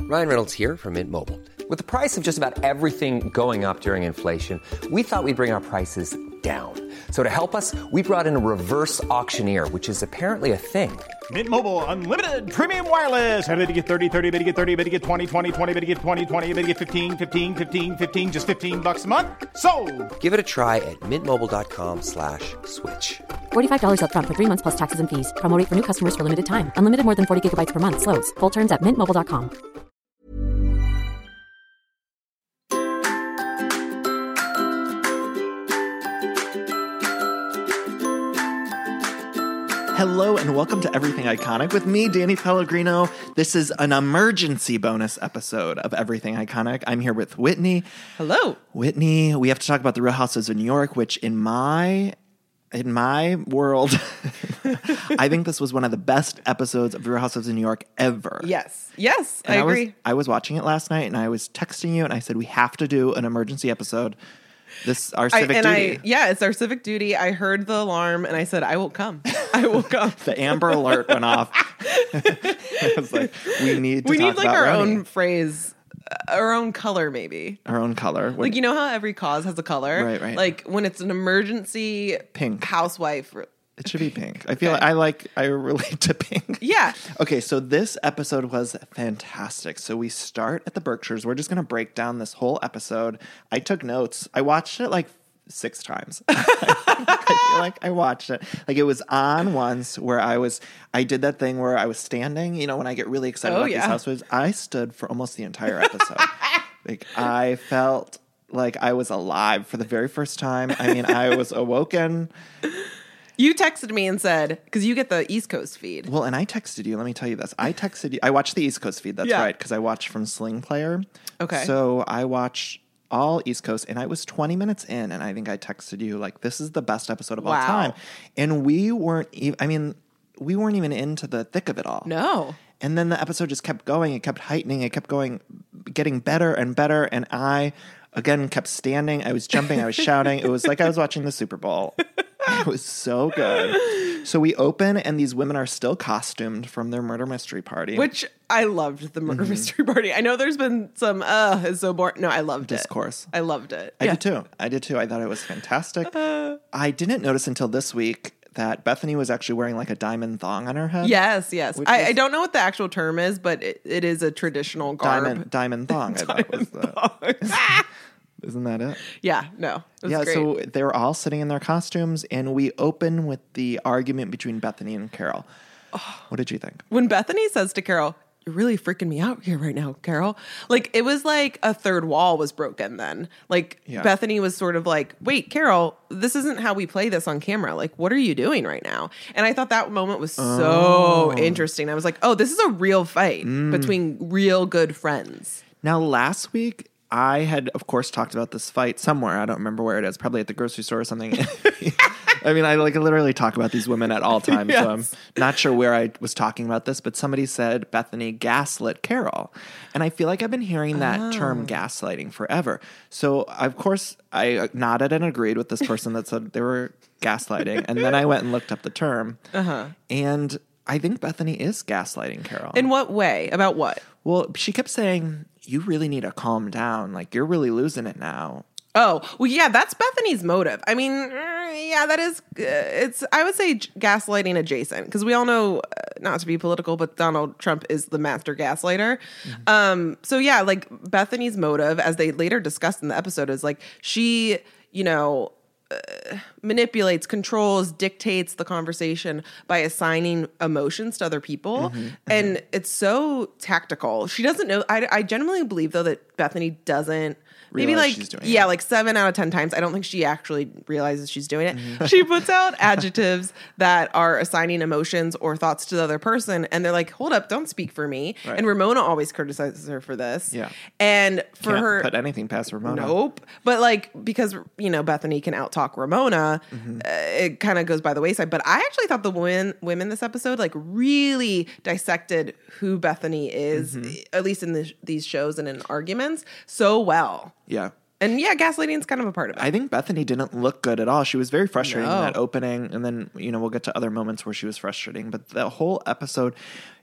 Ryan Reynolds here from Mint Mobile. With the price of just about everything going up during inflation, we thought we'd bring our prices down. So to help us, we brought in a reverse auctioneer, which is apparently a thing. Mint Mobile Unlimited Premium Wireless. How to get 30, 30, bit to get 30, bit to get 20, 20, 20, bit to get 20, 20, bit to get 15, 15, 15, 15, just $15 a month? Sold! Give it a try at mintmobile.com/switch. $45 up front for 3 months plus taxes and fees. Promo rate for new customers for limited time. Unlimited more than 40 gigabytes per month. Slows full terms at mintmobile.com. Hello and welcome to Everything Iconic with me, Danny Pellegrino. This is an emergency bonus episode of Everything Iconic. I'm here with Whitney. Hello. Whitney, we have to talk about the Real Housewives of New York, which in my world, I think this was one of the best episodes of the Real Housewives of New York ever. Yes, I agree. I was watching it last night and I was texting you and I said, we have to do an emergency episode. This our civic duty. It's our civic duty. I heard the alarm and I said, I will come. I will come. The Amber Alert went off. I was like, we need like our own phrase, our own color, maybe. Our own color. Like, you know how every cause has a color? Right. Like when it's an emergency pink housewife. It should be pink. I feel like I relate to pink. Yeah. Okay, so this episode was fantastic. So we start at the Berkshires. We're just going to break down this whole episode. I took notes. I watched it like 6 times. I feel like I watched it. Like it was on once where I did that thing where I was standing, you know, when I get really excited about these housewives. I stood for almost the entire episode. Like I felt like I was alive for the very first time. I mean, I was awoken. You texted me and said, because you get the East Coast feed. Well, and I texted you. Let me tell you this. I texted you. I watched the East Coast feed. That's right. Because I watched from Sling Player. Okay. So I watched all East Coast, and I was 20 minutes in, and I think I texted you, like, this is the best episode of all time. And we weren't even into the thick of it all. No. And then the episode just kept going. It kept heightening. It kept going, getting better and better. And I, again, kept standing. I was jumping. I was shouting. It was like I was watching the Super Bowl. It was so good. So we open, and these women are still costumed from their murder mystery party. Which I loved the murder mystery party. I know there's been some, it's so boring. No, I loved discourse. I loved it. I did too. I thought it was fantastic. I didn't notice until this week that Bethany was actually wearing like a diamond thong on her head. Yes. I don't know what the actual term is, but it is a traditional garb. Diamond thong. I thought was the... Isn't that it? Yeah, no. Yeah, great. So they were all sitting in their costumes, and we open with the argument between Bethany and Carol. What did you think? When Bethany says to Carol, "You're really freaking me out here right now, Carol." Like, it was like a third wall was broken then. Like, Bethany was sort of like, wait, Carol, this isn't how we play this on camera. Like, what are you doing right now? And I thought that moment was so interesting. I was like, oh, this is a real fight between real good friends. Now, last week, I had, of course, talked about this fight somewhere. I don't remember where it is. Probably at the grocery store or something. I mean, I literally talk about these women at all times. Yes. So I'm not sure where I was talking about this, but somebody said Bethany gaslit Carol. And I feel like I've been hearing that term gaslighting forever. So, of course, I nodded and agreed with this person that said they were gaslighting. And then I went and looked up the term. And I think Bethany is gaslighting Carol. In what way? About what? Well, she kept saying, you really need to calm down. Like, you're really losing it now. Oh, well, yeah, that's Bethany's motive. I mean, yeah, that is, I would say gaslighting adjacent, because we all know, not to be political, but Donald Trump is the master gaslighter. So yeah, like Bethany's motive, as they later discussed in the episode, is like she, manipulates, controls, dictates the conversation by assigning emotions to other people. And it's so tactical. She doesn't know. I genuinely believe, though, that Bethany doesn't maybe realize like, she's doing it. like 7 out of 10 times. I don't think she actually realizes she's doing it. She puts out adjectives that are assigning emotions or thoughts to the other person. And they're like, hold up, don't speak for me. Right. And Ramona always criticizes her for this. Yeah. And for Can't her, put anything past Ramona. Nope. But like, because, Bethany can out-talk Ramona, it kind of goes by the wayside. But I actually thought the women this episode like really dissected who Bethany is, at least in these shows and in arguments, so well. Yeah. And yeah, gaslighting is kind of a part of it. I think Bethany didn't look good at all. She was very frustrating in that opening. And then, we'll get to other moments where she was frustrating. But the whole episode,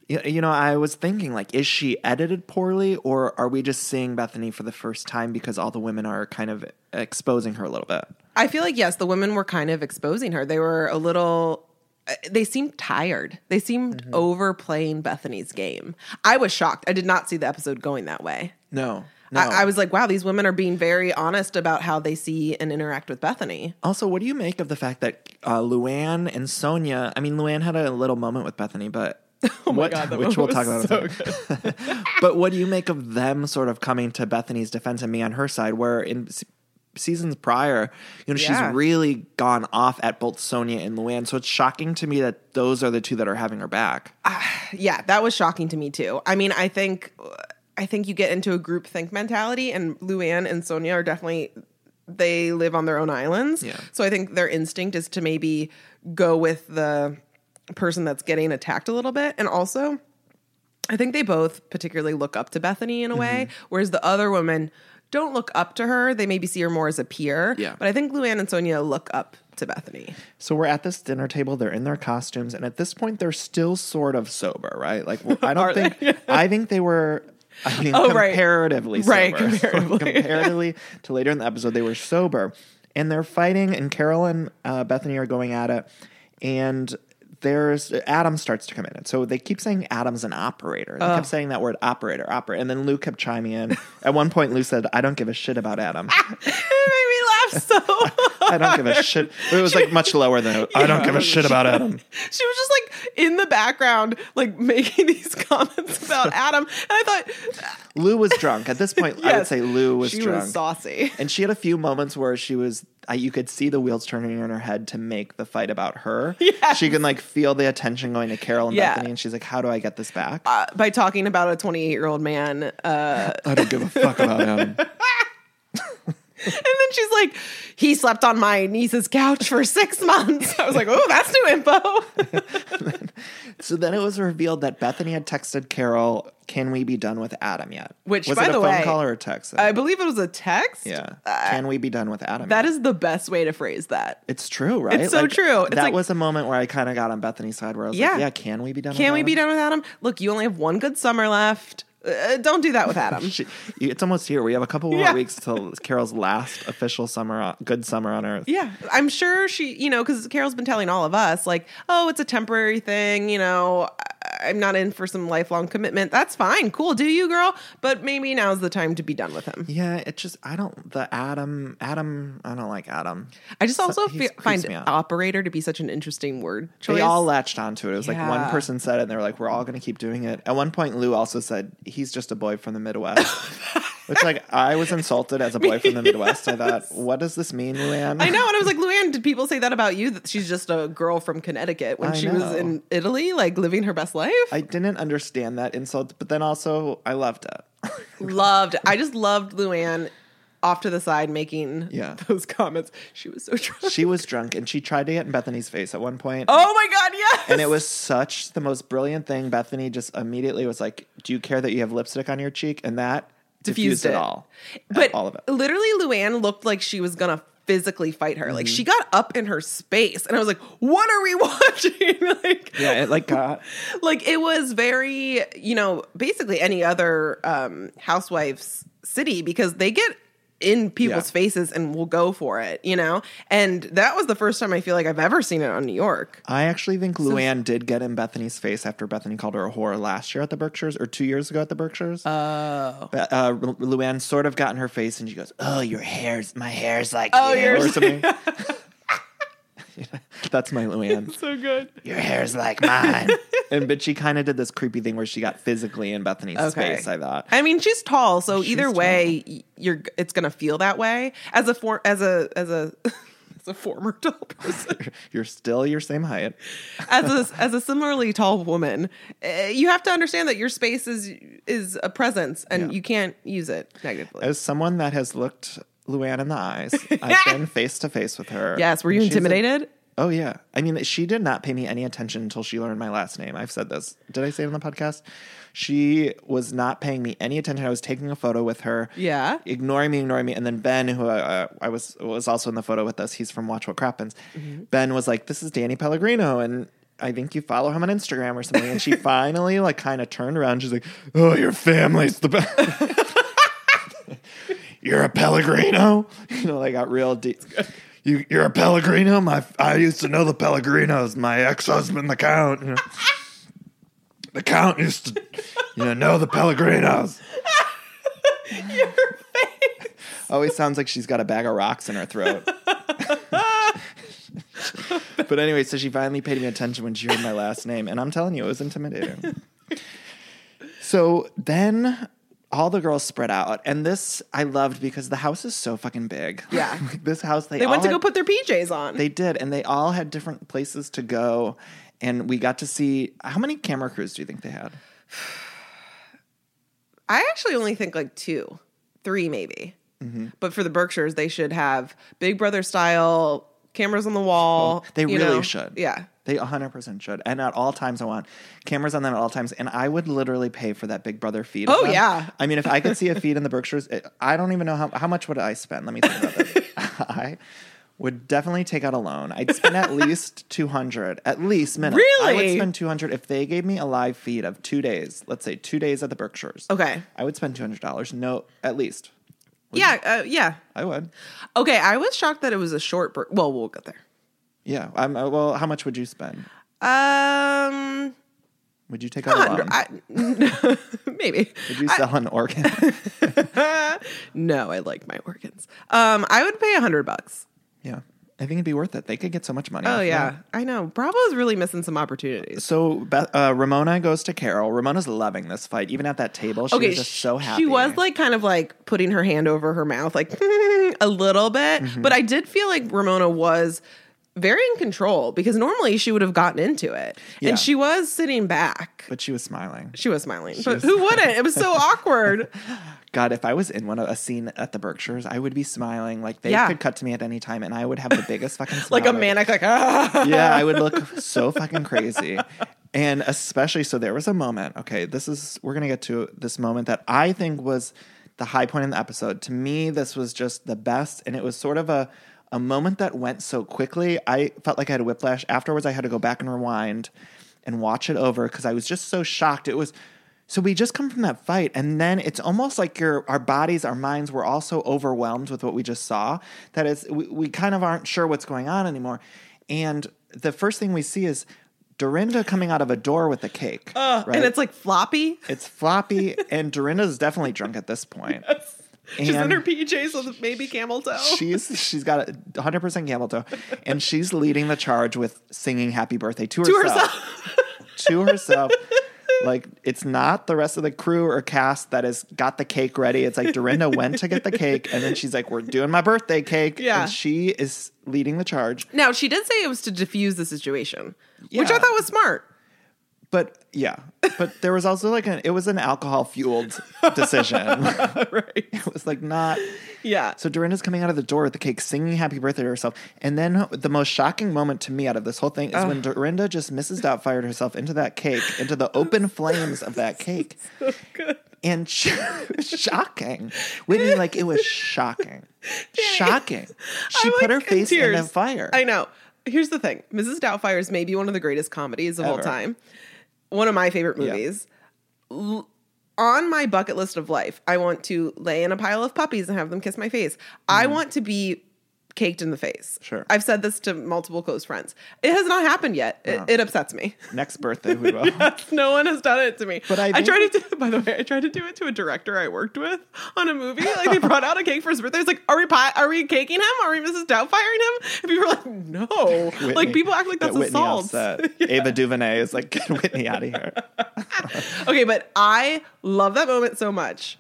You know, I was thinking, like, is she edited poorly, or are we just seeing Bethany for the first time because all the women are kind of exposing her a little bit? I feel like, yes, the women were kind of exposing her. They were a little... They seemed tired. They seemed overplaying Bethany's game. I was shocked. I did not see the episode going that way. No. I was like, wow, these women are being very honest about how they see and interact with Bethany. Also, what do you make of the fact that Luann and Sonia... I mean, Luann had a little moment with Bethany, but... Oh my God, that which we'll talk moment about. was so good. But what do you make of them sort of coming to Bethany's defense and me on her side, where in seasons prior, you know, she's really gone off at both Sonia and Luann. So it's shocking to me that those are the two that are having her back. Yeah, that was shocking to me too. I mean, I think you get into a groupthink mentality, and Luann and Sonia are definitely, they live on their own islands. Yeah. So I think their instinct is to maybe go with the person that's getting attacked a little bit. And also, I think they both particularly look up to Bethany in a way, whereas the other women don't look up to her. They maybe see her more as a peer. Yeah. But I think Luann and Sonia look up to Bethany. So we're at this dinner table. They're in their costumes, and at this point, they're still sort of sober, right? Like, I don't think. I think they were. I mean, comparatively sober. Right, comparatively. Comparatively to later in the episode, they were sober, and they're fighting. And Carol and Bethany are going at it, and Adam starts to come in. And so they keep saying Adam's an operator. They kept saying that word operator. And then Lou kept chiming in. At one point, Lou said, "I don't give a shit about Adam." It made me laugh so I don't give a shit. It was like much lower than I don't give a shit about Adam. She was just like in the background, like making these comments about Adam. And I thought Lou was drunk. At this point, I would say Lou was drunk. She was saucy. And she had a few moments where she was, you could see the wheels turning in her head to make the fight about her. Yes. She can like feel the attention going to Carol and Bethany. And she's like, how do I get this back? By talking about a 28-year-old man. I don't give a fuck about Adam. And then she's like, he slept on my niece's couch for 6 months. I was like, oh, that's new info. So then it was revealed that Bethany had texted Carol, "Can we be done with Adam yet?" Which, was by it the a way, phone call or a text? I believe it was a text. Yeah. Can we be done with Adam? That yet? is the best way to phrase that. It's true, right? It's so true. It's that was a moment where I kind of got on Bethany's side where I was like, yeah, can we be done with Adam? Can we be done with Adam? Look, you only have one good summer left. Don't do that with Adam. It's almost here. We have a couple more weeks till Carol's last official good summer on Earth. Yeah. I'm sure she, because Carol's been telling all of us, like, oh, it's a temporary thing. I'm not in for some lifelong commitment. That's fine. Cool. Do you, girl? But maybe now's the time to be done with him. Yeah. It's just, I don't like Adam. I just also find operator to be such an interesting word choice. They all latched onto it. It was like one person said it and they were like, we're all going to keep doing it. At one point, Lou also said, he's just a boy from the Midwest. Which, I was insulted as a boy from the Midwest. I thought, what does this mean, Luann? I know. And I was like, Luann, did people say that about you? That she's just a girl from Connecticut when she was in Italy, like living her best life? I didn't understand that insult, but then also I loved it. I just loved Luann off to the side making those comments. She was so drunk. She was drunk, and she tried to get in Bethany's face at one point. Oh my God, yes! And it was such the most brilliant thing. Bethany just immediately was like, do you care that you have lipstick on your cheek? And that diffused it all. But all of it. Literally, Luann looked like she was going to physically fight her. Like, she got up in her space, and I was like, what are we watching? It was very, basically any other housewives city, because they get in people's faces and will go for it, And that was the first time I feel like I've ever seen it on New York. I actually think Luann did get in Bethany's face after Bethany called her a whore last year at the Berkshires, or 2 years ago at the Berkshires. Oh. Luann sort of got in her face and she goes, "Oh, my hair's like or something." That's my Luann. So good. Your hair's like mine. But she kind of did this creepy thing where she got physically in Bethany's space, I thought. I mean, she's tall, so either way, it's going to feel that way. As a former tall person. You're still your same height. As a similarly tall woman, you have to understand that your space is a presence, and you can't use it negatively. As someone that has looked Luann in the eyes, I've been face to face with her. Yes, were you intimidated? Oh, yeah. I mean, she did not pay me any attention until she learned my last name. I've said this. Did I say it on the podcast? She was not paying me any attention. I was taking a photo with her. Yeah. Ignoring me. And then Ben, who I was also in the photo with us, he's from Watch What Crappens. Mm-hmm. Ben was like, "This is Danny Pellegrino." And I think you follow him on Instagram or something. And she finally like kind of turned around. She's like, oh, your family's the best. You're a Pellegrino? You know, they got real deep. You're a Pellegrino? I used to know the Pellegrinos. My ex-husband, the Count. You know, the Count used to, know the Pellegrinos. Your face. Always sounds like she's got a bag of rocks in her throat. But anyway, so she finally paid me attention when she heard my last name. And I'm telling you, it was intimidating. So then all the girls spread out. And this I loved because the house is so fucking big. Yeah. This house, they went to go put their PJs on. They did. And they all had different places to go. And we got to see, how many camera crews do you think they had? I actually only think like 2, 3 maybe. Mm-hmm. But for the Berkshires, they should have Big Brother style cameras on the wall. Oh, they really should. Yeah. They 100% should. And at all times, I want cameras on them at all times. And I would literally pay for that Big Brother feed. Oh, yeah. I mean, if I could see a feed in the Berkshires, I don't even know how much would I spend. Let me think about this. I would definitely take out a loan. I'd spend at least $200, at least minimum. Really? I would spend $200 if they gave me a live feed of 2 days. Let's say 2 days at the Berkshires. Okay. I would spend $200. No, at least. Yeah. I would. Okay, I was shocked that it was a short break. Well, we'll get there. Yeah. Well, how much would you spend? Would you take out a loan? Maybe. Would you sell an organ? No, I like my organs. I would pay $100. Yeah. I think it'd be worth it. They could get so much money. Oh, yeah. That. I know. Bravo's really missing some opportunities. So Ramona goes to Carol. Ramona's loving this fight. Even at that table, she was just so happy. She was like kind of like putting her hand over her mouth, like a little bit. Mm-hmm. But I did feel like Ramona was very in control because normally she would have gotten into it. Yeah. And she was sitting back. But she was smiling. Who wouldn't? It was so awkward. God, if I was in a scene at the Berkshires, I would be smiling. Like they could cut to me at any time and I would have the biggest fucking smile. Like a manic, like, ah. Yeah, I would look so fucking crazy. And especially, so there was a moment, okay, we're going to get to this moment that I think was the high point in the episode. To me, this was just the best. And it was sort of a moment that went so quickly. I felt like I had a whiplash. Afterwards, I had to go back and rewind and watch it over because I was just so shocked. So we just come from that fight, and then it's almost like our bodies, our minds were all so overwhelmed with what we just saw that we kind of aren't sure what's going on anymore. And the first thing we see is Dorinda coming out of a door with a cake. Right? And it's like floppy. It's floppy, and Dorinda's definitely drunk at this point. Yes. She's in her PJs with maybe camel toe. She's got 100% camel toe, and she's leading the charge with singing "Happy Birthday" to herself. To herself. Like, it's not the rest of the crew or cast that has got the cake ready. It's like Dorinda went to get the cake, and then she's like, we're doing my birthday cake. Yeah. And she is leading the charge. Now, she did say it was to diffuse the situation, which I thought was smart. But, yeah. But there was also like it was an alcohol-fueled decision. Right. It was like not... Yeah. So Dorinda's coming out of the door with the cake, singing happy birthday to herself. And then the most shocking moment to me out of this whole thing is when Dorinda just Mrs. Doubtfired herself into that cake, into the open flames of that cake. So good. And shocking. Whitney, like, it was shocking. Shocking. She put her face in the fire. I know. Here's the thing. Mrs. Doubtfire is maybe one of the greatest comedies of all time. One of my favorite movies. Yeah. On my bucket list of life, I want to lay in a pile of puppies and have them kiss my face. I want to be caked in the face. Sure. I've said this to multiple close friends. It has not happened yet. It upsets me. Next birthday we will. Yes, no one has done it to me. But I tried to do, by the way, I tried to do it to a director I worked with on a movie. Like, they brought out a cake for his birthday. It's like, are we caking him? Are we Mrs. Doubtfiring him? And people were like, no. Whitney, like, people act like that's assault. Yeah. Ava DuVernay is like, get Whitney out of here. Okay, but I love that moment so much.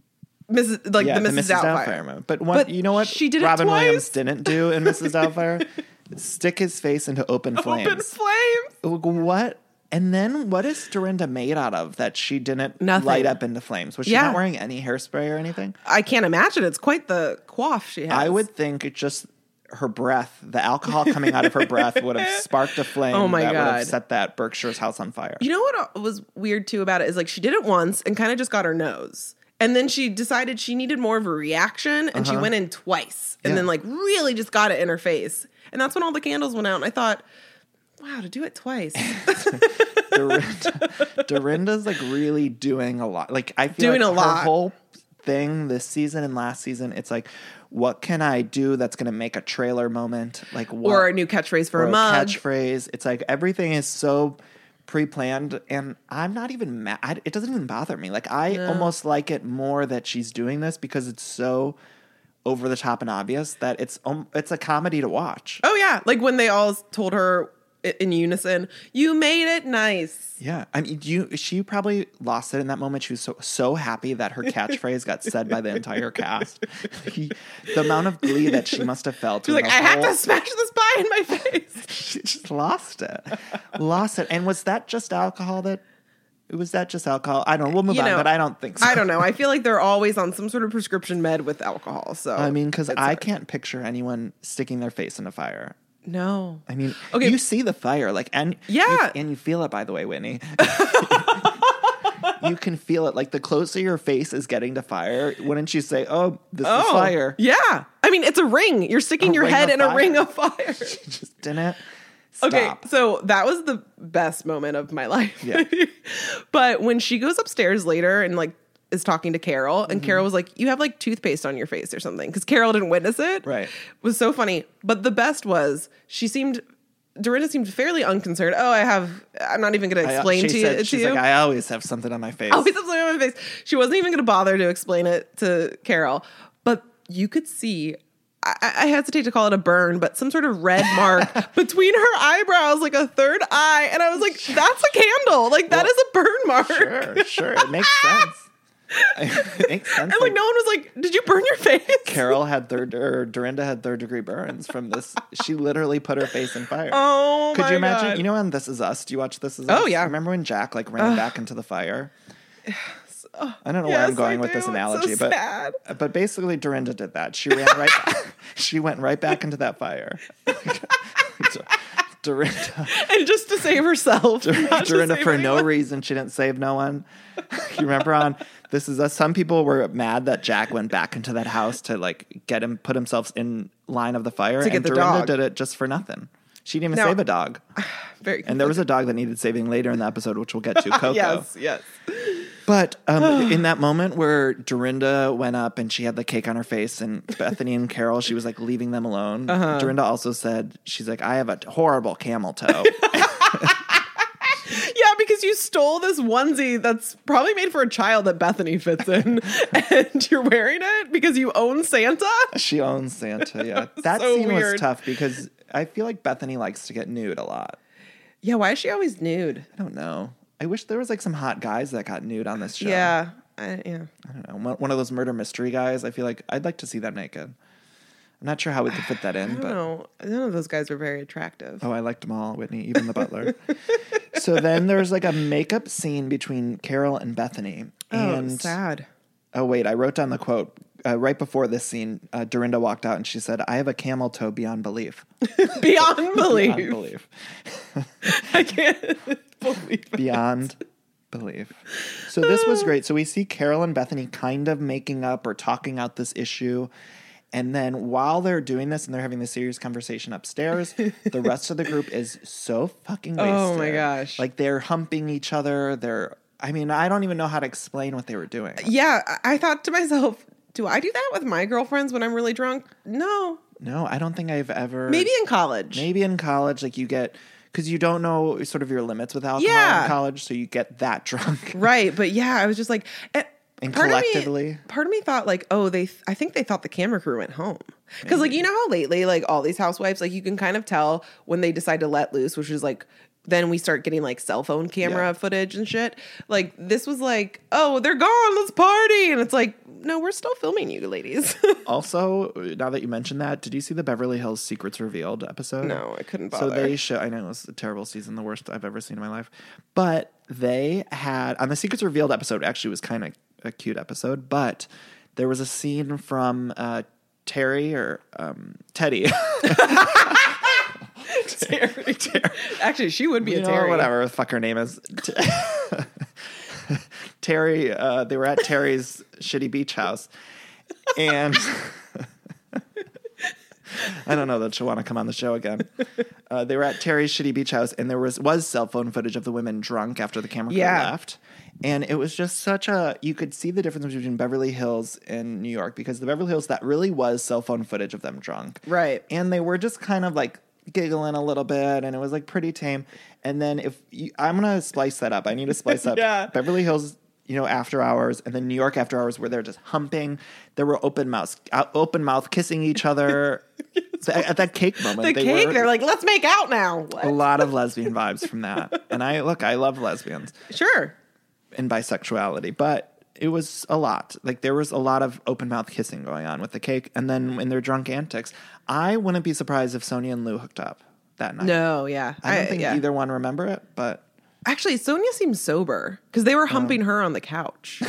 The Mrs. Doubtfire moment. But you know what she did Robin twice. Williams didn't do in Mrs. Doubtfire? Stick his face into open flames. Open flames? What? And then what is Dorinda made out of that she didn't Nothing. light up into flames? Was she not wearing any hairspray or anything? I can't imagine. It's quite the coif she has. I would think it just her breath, the alcohol coming out of her breath would have sparked a flame would have set that Berkshire's house on fire. You know what was weird too about it is like she did it once and kind of just got her nose. And then she decided she needed more of a reaction, and she went in twice, and then like really just got it in her face. And that's when all the candles went out. And I thought, Wow, to do it twice. Dorinda's like really doing a lot. Like I feel Doing like a lot. her whole thing this season and last season, it's like, what can I do that's going to make a trailer moment? Like what, Or a new catchphrase for or a mug. catchphrase. It's like everything is so pre-planned, and I'm not even mad. It doesn't even bother me. Like I almost like it more that she's doing this because it's so over the top and obvious that it's a comedy to watch. Oh, yeah. Like when they all told her in unison, "You made it nice." Yeah, I mean, she probably lost it in that moment. She was so happy that her catchphrase got said by the entire cast. The amount of glee that she must have felt. She's like, "I had to smash this pie in my face." She just lost it. And was that just alcohol? I don't know. We'll move on, but I don't think so. I don't know. I feel like they're always on some sort of prescription med with alcohol. So I mean, because I can't picture anyone sticking their face in a fire. No. I mean, okay. You see the fire, like, and yeah, and you feel it. By the way, Whitney, you can feel it. Like the closer your face is getting to fire, wouldn't you say, "Oh, this is fire"? Yeah. I mean, it's a ring. You're sticking your head in a ring of fire. She just didn't stop. Okay, so that was the best moment of my life. Yeah. But when she goes upstairs later and like is talking to Carol, and Carol was like, "You have like toothpaste on your face or something," because Carol didn't witness it. Right. It was so funny. But the best was Dorinda seemed fairly unconcerned. I'm not even going to explain to you. She's like, "I always have something on my face." Always have something on my face. She wasn't even going to bother to explain it to Carol. But you could see, I hesitate to call it a burn, but some sort of red mark between her eyebrows, like a third eye. And I was like, that's a candle. Like, that is a burn mark. Sure. It makes sense. It makes sense. And like no one was like, "Did you burn your face?" Dorinda had third-degree burns from this. She literally put her face in fire. Oh, could my you imagine? God. You know, on This Is Us, do you watch This Is Us? Oh yeah. Remember when Jack like ran back into the fire? I don't know where I'm going with this analogy, it's so sad. but basically Dorinda did that. She ran right. She went right back into that fire. Dorinda. And just to save herself. Dorinda, for no reason, she didn't save no one. You remember on This Is Us, some people were mad that Jack went back into that house to like put himself in line of the fire. To get and the Dorinda dog. did it just for nothing. She didn't even save a dog. Very and there was a dog that needed saving later in the episode, which we'll get to, Coco. Yes. But in that moment where Dorinda went up and she had the cake on her face and Bethany and Carol, she was like leaving them alone. Dorinda also said, she's like, "I have a horrible camel toe." Yeah, because you stole this onesie that's probably made for a child that Bethany fits in, and you're wearing it because you own Santa? She owns Santa, yeah. That So scene weird. was tough because I feel like Bethany likes to get nude a lot. Yeah, why is she always nude? I don't know. I wish there was like some hot guys that got nude on this show. Yeah. I don't know. One of those murder mystery guys. I feel like I'd like to see them naked. I'm not sure how we could fit that in, but No, none of those guys were very attractive. I liked them all, Whitney, even the butler. So then there's like a makeup scene between Carol and Bethany. And sad. Oh, wait, I wrote down the quote. Right before this scene, Dorinda walked out and she said, "I have a camel toe beyond belief." Beyond belief. Beyond belief. I can't believe it. Beyond belief. So this was great. So we see Carol and Bethany kind of making up or talking out this issue. And then while they're doing this and they're having this serious conversation upstairs, the rest of the group is so fucking wasted. Oh my gosh. Like they're humping each other. I don't even know how to explain what they were doing. Yeah, I thought to myself, do I do that with my girlfriends when I'm really drunk? No. No, I don't think I've ever. Maybe in college. Like you get, because you don't know sort of your limits with alcohol in college, so you get that drunk. Right, but yeah, I was just like, and part collectively, part of me thought like, I think they thought the camera crew went home, because like you know how lately like all these housewives, like you can kind of tell when they decide to let loose, which is like then we start getting like cell phone camera footage and shit. Like this was like, oh, they're gone, let's party, and it's like, no, we're still filming you, ladies. Also, now that you mentioned that, did you see the Beverly Hills Secrets Revealed episode? No, I couldn't bother. So they show, I know it was a terrible season, the worst I've ever seen in my life. But they had, on the Secrets Revealed episode, actually was kind of a cute episode, but there was a scene from Teddy. Terry. Actually, she would be a Terry. Or whatever the fuck her name is. Terry, they were at Terry's shitty beach house. And I don't know that she'll want to come on the show again. They were at Terry's shitty beach house, and there was cell phone footage of the women drunk after the camera crew left. And it was just you could see the difference between Beverly Hills and New York, because the Beverly Hills, that really was cell phone footage of them drunk. Right. And they were just kind of like giggling a little bit, and it was like pretty tame. And then I'm going to splice that up. I need to splice up Beverly Hills, after hours, and then New York after hours, where they're just humping. There were open mouth kissing each other. At that cake moment, they're like, let's make out now. What? A lot of lesbian vibes from that. And I love lesbians. Sure. And bisexuality, but it was a lot. Like, there was a lot of open mouth kissing going on with the cake, and then in their drunk antics. I wouldn't be surprised if Sonia and Lou hooked up that night. No, yeah. I don't think either one remember it, but... Actually, Sonia seems sober, because they were humping her on the couch.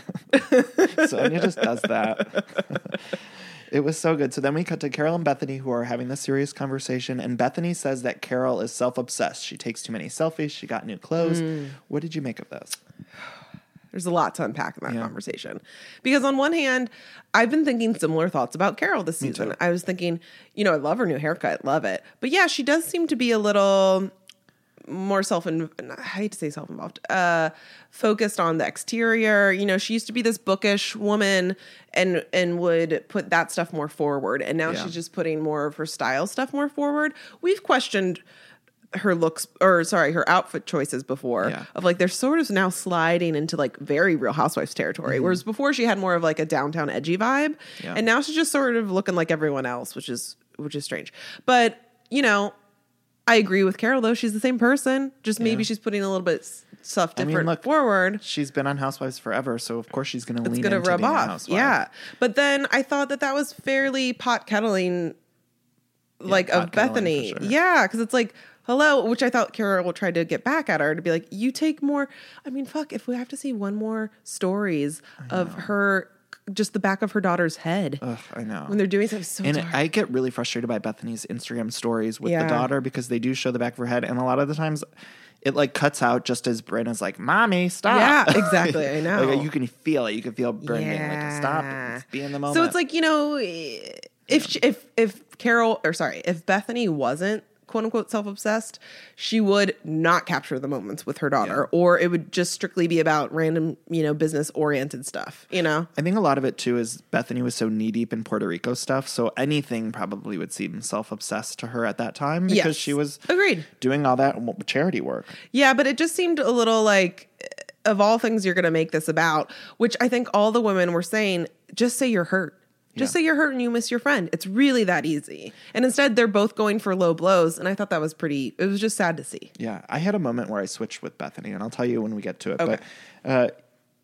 Sonia just does that. It was so good. So then we cut to Carol and Bethany, who are having this serious conversation, and Bethany says that Carol is self-obsessed. She takes too many selfies. She got new clothes. What did you make of this? There's a lot to unpack in that conversation. Because on one hand, I've been thinking similar thoughts about Carol this season. I was thinking, I love her new haircut. Love it. But yeah, she does seem to be a little more I hate to say self-involved, focused on the exterior. She used to be this bookish woman and would put that stuff more forward. And now she's just putting more of her style stuff more forward. We've questioned her her outfit choices before of like, they're sort of now sliding into like very Real Housewives territory. Whereas before she had more of like a downtown edgy vibe. Yeah. And now she's just sort of looking like everyone else, which is strange. But, I agree with Carol, though. She's the same person. Just maybe she's putting a little bit stuff different forward. She's been on Housewives forever, so of course she's going to lean into rub being off. a housewife. Yeah. But then I thought that was fairly pot kettling, of Bethany. Sure. Yeah, because it's like, hello, which I thought Carol tried to get back at her to be like, you take more. I mean, fuck, if we have to see one more stories of her, just the back of her daughter's head. Ugh, I know. When they're doing something so dark. I get really frustrated by Bethany's Instagram stories with the daughter, because they do show the back of her head, and a lot of the times it like cuts out just as Brandon's like, "Mommy, stop." Yeah, exactly. I know. Like, you can feel it. You can feel Brandon being like, "Stop, just be in the moment." So it's like, if Bethany wasn't quote unquote self-obsessed, she would not capture the moments with her daughter, or it would just strictly be about random, business oriented stuff, I think a lot of it too is Bethany was so knee deep in Puerto Rico stuff. So anything probably would seem self-obsessed to her at that time, because she was doing all that charity work. Yeah. But it just seemed a little like, of all things you're going to make this about, which I think all the women were saying, just say you're hurt. Just say you're hurt and you miss your friend. It's really that easy. And instead, they're both going for low blows. And I thought that was it was just sad to see. Yeah. I had a moment where I switched with Bethany, and I'll tell you when we get to it. Okay. But,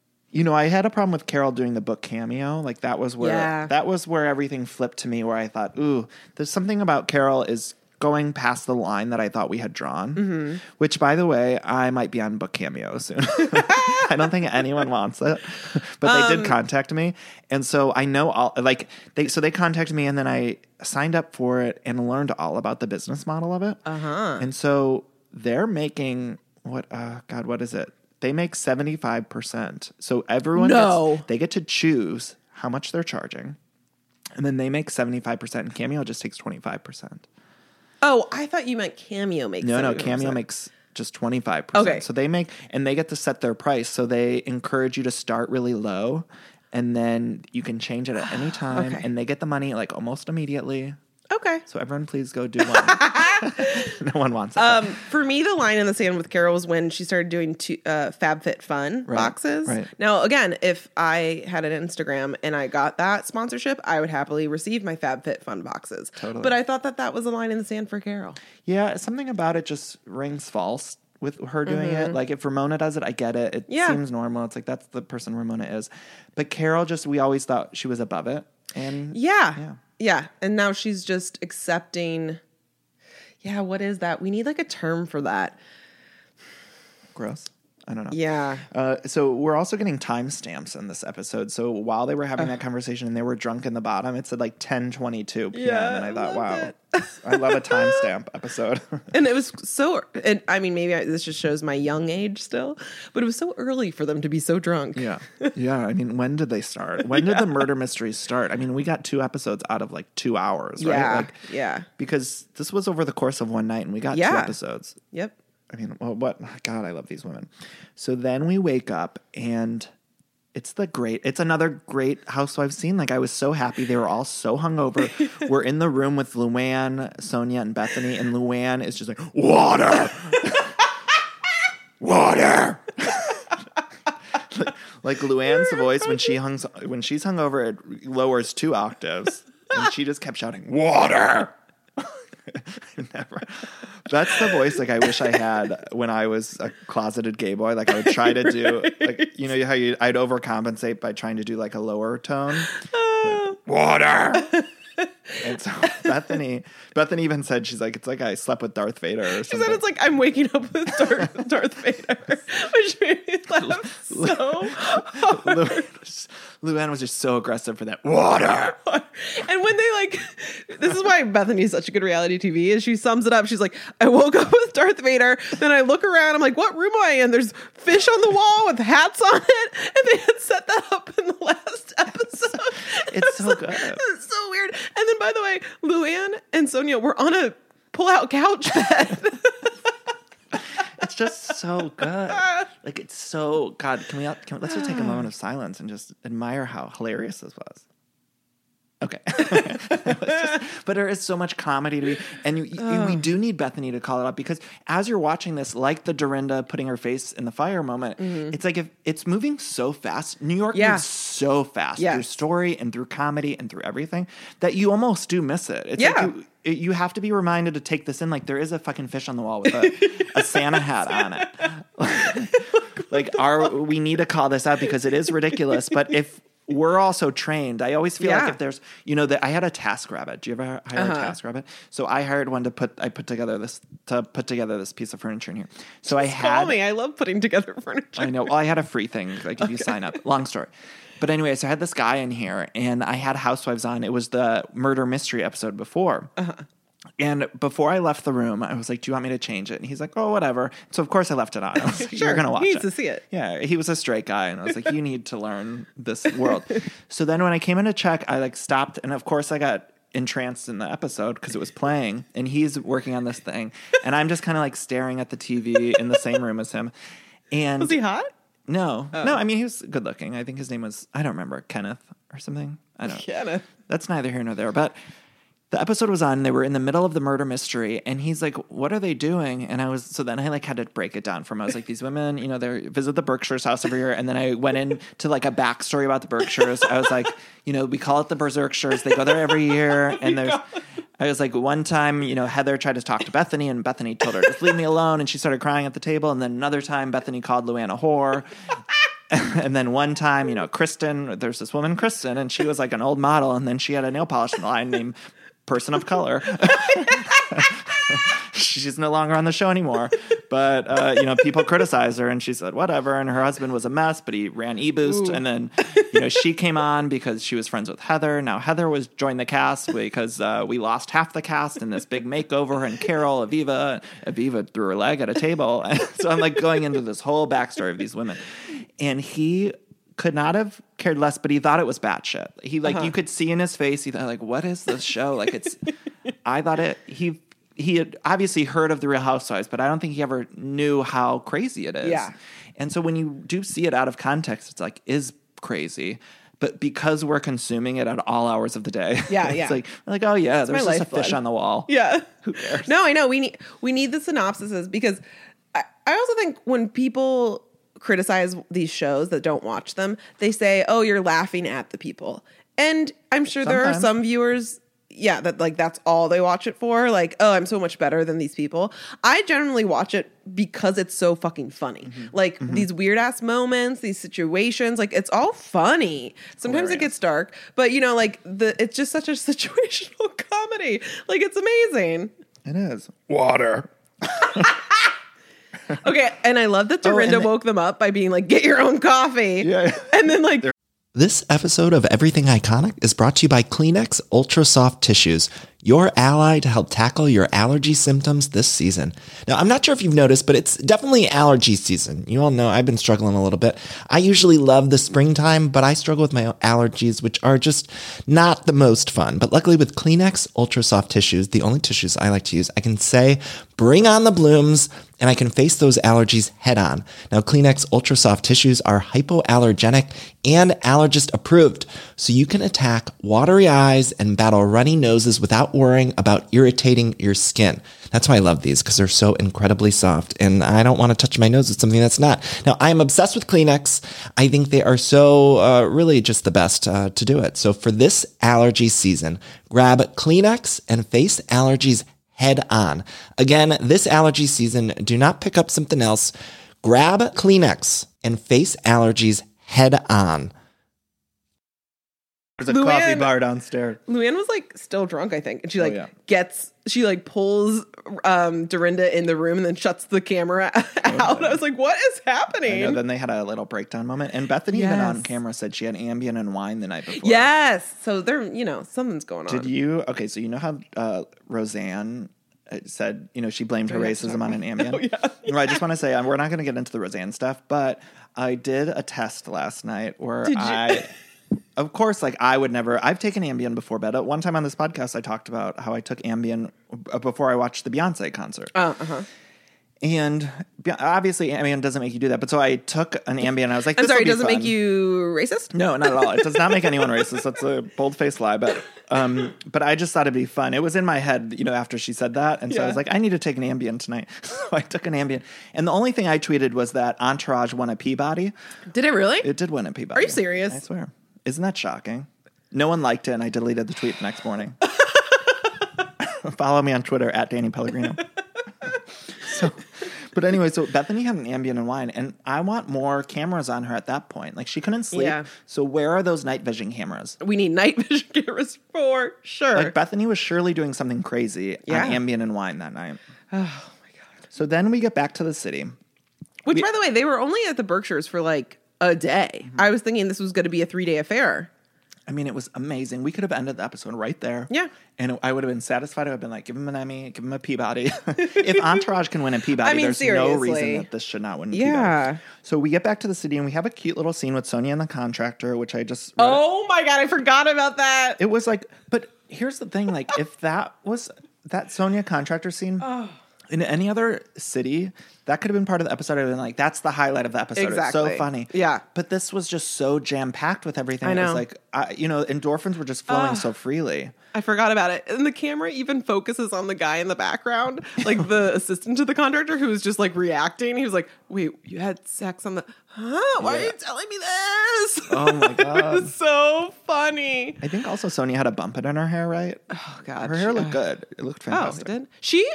I had a problem with Carol doing the book cameo. Like, that was where everything flipped to me, where I thought, ooh, there's something about Carol is going past the line that I thought we had drawn, which, by the way, I might be on book cameo soon. I don't think anyone wants it, but they did contact me. And so I know they contacted me, and then I signed up for it and learned all about the business model of it. And so they're making what is it? They make 75%. So everyone they get to choose how much they're charging. And then they make 75%, and Cameo just takes 25%. Oh, I thought you meant Cameo makes 75%. No, Cameo makes just 25%. Okay. So they get to set their price. So they encourage you to start really low, and then you can change it at any time. And they get the money like almost immediately. Okay. So everyone please go do one. No one wants it. For me, the line in the sand with Carol was when she started doing FabFitFun boxes. Right. Now, again, if I had an Instagram and I got that sponsorship, I would happily receive my FabFitFun boxes. Totally. But I thought that was a line in the sand for Carol. Yeah, something about it just rings false with her doing it. Like, if Ramona does it, I get it. It seems normal. It's like, that's the person Ramona is. But Carol, we always thought she was above it. And yeah. And now she's just accepting. Yeah, what is that? We need like a term for that. Gross. I don't know. Yeah. So we're also getting timestamps in this episode. So while they were having that conversation and they were drunk in the bottom, it said like 10:22 p.m. Yeah, and I thought, loved wow, it. I love a timestamp episode. And it was so, and I mean, maybe this just shows my young age still, but it was so early for them to be so drunk. Yeah. Yeah. I mean, when did they start? When did the murder mysteries start? I mean, we got 2 episodes out of like 2 hours, right? Yeah. Like, Yeah. because this was over the course of one night and we got 2 episodes. Yep. I mean, well, what? God, I love these women. So then we wake up and it's another great Housewives scene. Like, I was so happy. They were all so hungover. We're in the room with Luann, Sonia, and Bethany, and Luann is just like, water! Water! like Luann's voice when she's hungover, it lowers 2 octaves. And she just kept shouting, water! Never. That's the voice like I wish I had when I was a closeted gay boy. Like I would try to do like, you know how I'd overcompensate by trying to do like a lower tone. Water. And so Bethany even said, she's like, it's like I slept with Darth Vader or something. She said it's like I'm waking up with Darth Vader, which made me laugh so hard. Luann was just so aggressive for that. Water. And when they like, this is why Bethany is such a good reality TV, is she sums it up. She's like, I woke up with Darth Vader. Then I look around. I'm like, what room am I in? There's fish on the wall with hats on it. And they had set that up in the last episode. It's so good. It's so weird. And then, by the way, Luann and Sonia were on a pull-out couch bed. It's just so good. Like, it's so, God, let's just take a moment of silence and just admire how hilarious this was. Okay. But there is so much comedy to be, and we do need Bethany to call it up, because as you're watching this, like the Dorinda putting her face in the fire moment, it's like if it's moving so fast. New York moves so fast through story and through comedy and through everything that you almost do miss it. It's like you have to be reminded to take this in. Like, there is a fucking fish on the wall with a Santa hat on it. We need to call this out because it is ridiculous. But if we're also trained, I always feel like if there's, I had a TaskRabbit. Do you ever hire a TaskRabbit? So I hired one to put together this piece of furniture in here. So Call me. I love putting together furniture. I know. Well, I had a free thing. Like, if you sign up. Long story. But anyway, so I had this guy in here, and I had Housewives on. It was the murder mystery episode before. And before I left the room, I was like, do you want me to change it? And he's like, oh, whatever. So, of course, I left it on. I was like, Sure, you're going to watch it. He needs to see it. Yeah, he was a straight guy. And I was like, you need to learn this world. So then when I came in to check, I stopped. And, of course, I got entranced in the episode because it was playing. And he's working on this thing. And I'm just kind of staring at the TV in the same room as him. And was he hot? No. No, I mean, he was good looking. I think his name was, I don't remember, Kenneth or something. I don't know. Kenneth. That's neither here nor there. But the episode was on, and they were in the middle of the murder mystery, and he's like, what are they doing? And so then I had to break it down for him. I was like, these women, they visit the Berkshires house every year. And then I went into a backstory about the Berkshires. I was like, we call it the Berserkshires. They go there every year. And I was like, one time, Heather tried to talk to Bethany, and Bethany told her, just leave me alone. And she started crying at the table. And then another time, Bethany called Luann a whore. And then one time, Kristen, there's this woman, Kristen, and she was like an old model. And then she had a nail polish line named Person of Color. She's no longer on the show anymore. But, people criticize her, and she said, whatever. And her husband was a mess, but he ran eBoost. Ooh. And then, she came on because she was friends with Heather. Now, Heather joined the cast because we lost half the cast in this big makeover. And Carol, Aviva threw her leg at a table. And so I'm going into this whole backstory of these women. And he could not have cared less, but he thought it was batshit. He you could see in his face, he thought what is this show? I thought he had obviously heard of the Real Housewives, but I don't think he ever knew how crazy it is. Yeah. And so when you do see it out of context, it's is crazy. But because we're consuming it at all hours of the day, it's we're like, oh yeah, there's just a fish on the wall. Yeah. Who cares? No, I know. We need the synopsises, because I also think when people criticize these shows that don't watch them, they say, oh, you're laughing at the people. And I'm sure there are some viewers, that that's all they watch it for. Oh, I'm so much better than these people. I generally watch it because it's so fucking funny. These weird ass moments, these situations, it's all funny. Sometimes it gets dark, but it's just such a situational comedy. It's amazing. It is. Water. Okay, and I love that Dorinda woke them up by being like, get your own coffee. Yeah. And then like... This episode of Everything Iconic is brought to you by Kleenex Ultra Soft Tissues, your ally to help tackle your allergy symptoms this season. Now, I'm not sure if you've noticed, but it's definitely allergy season. You all know I've been struggling a little bit. I usually love the springtime, but I struggle with my allergies, which are just not the most fun. But luckily with Kleenex Ultra Soft Tissues, the only tissues I like to use, I can say, bring on the blooms, and I can face those allergies head on. Now, Kleenex Ultra Soft Tissues are hypoallergenic and allergist approved, so you can attack watery eyes and battle runny noses without worrying about irritating your skin. That's why I love these, because they're so incredibly soft, and I don't want to touch my nose with something that's not. Now, I am obsessed with Kleenex. I think they are so really just the best to do it. So for this allergy season, grab Kleenex and face allergies head on. Again, this allergy season, do not pick up something else. Grab Kleenex and face allergies head on. There's a coffee bar downstairs. Luann was like still drunk, I think. And she she pulls Dorinda in the room and then shuts the camera out. I was like, what is happening? I know, then they had a little breakdown moment. And Bethany even on camera said she had Ambien and wine the night before. Yes. So there, something's going on. Did you? Okay, so you know how Roseanne said, she blamed her racism on an Ambien? Oh, yeah. Well, I just want to say, we're not going to get into the Roseanne stuff, but I did a test last night where of course, I would never, I've taken Ambien before bed. One time on this podcast, I talked about how I took Ambien before I watched the Beyonce concert. And obviously, Ambien doesn't make you do that. But so I took an Ambien and I was like, I'm sorry, does it make you racist? No, not at all. It does not make anyone racist. That's a bold-faced lie. But I just thought it'd be fun. It was in my head, after she said that. And so I was like, I need to take an Ambien tonight. So I took an Ambien. And the only thing I tweeted was that Entourage won a Peabody. Did it really? It did win a Peabody. Are you serious? I swear. Isn't that shocking? No one liked it, and I deleted the tweet the next morning. Follow me on Twitter at Danny Pellegrino. But anyway, so Bethany had an Ambien and wine, and I want more cameras on her at that point. Like, she couldn't sleep. Yeah. So where are those night vision cameras? We need night vision cameras for sure. Like, Bethany was surely doing something crazy on Ambien and wine that night. Oh, my God. So then we get back to the city. Which, by the way, they were only at the Berkshires for, a day. I was thinking this was going to be a 3-day affair. I mean, it was amazing. We could have ended the episode right there. Yeah. And I would have been satisfied. I would have been like, give him an Emmy, give him a Peabody. If Entourage can win a Peabody, there's no reason that this should not win a Peabody. So we get back to the city and we have a cute little scene with Sonia and the contractor, which I just... Oh my God, I forgot about that. It was but here's the thing, if that was that Sonia contractor scene... In any other city, that could have been part of the episode. I'd have been that's the highlight of the episode. Exactly. It's so funny. Yeah. But this was just so jam-packed with everything. I know. It was endorphins were just flowing so freely. I forgot about it. And the camera even focuses on the guy in the background, the assistant to the contractor who was just reacting. He was like, wait, you had sex on the... Huh? Why are you telling me this? Oh, my God. It was so funny. I think also Sonia had a bump in her hair, right? Oh, God. Her hair looked good. It looked fantastic. Oh, it did?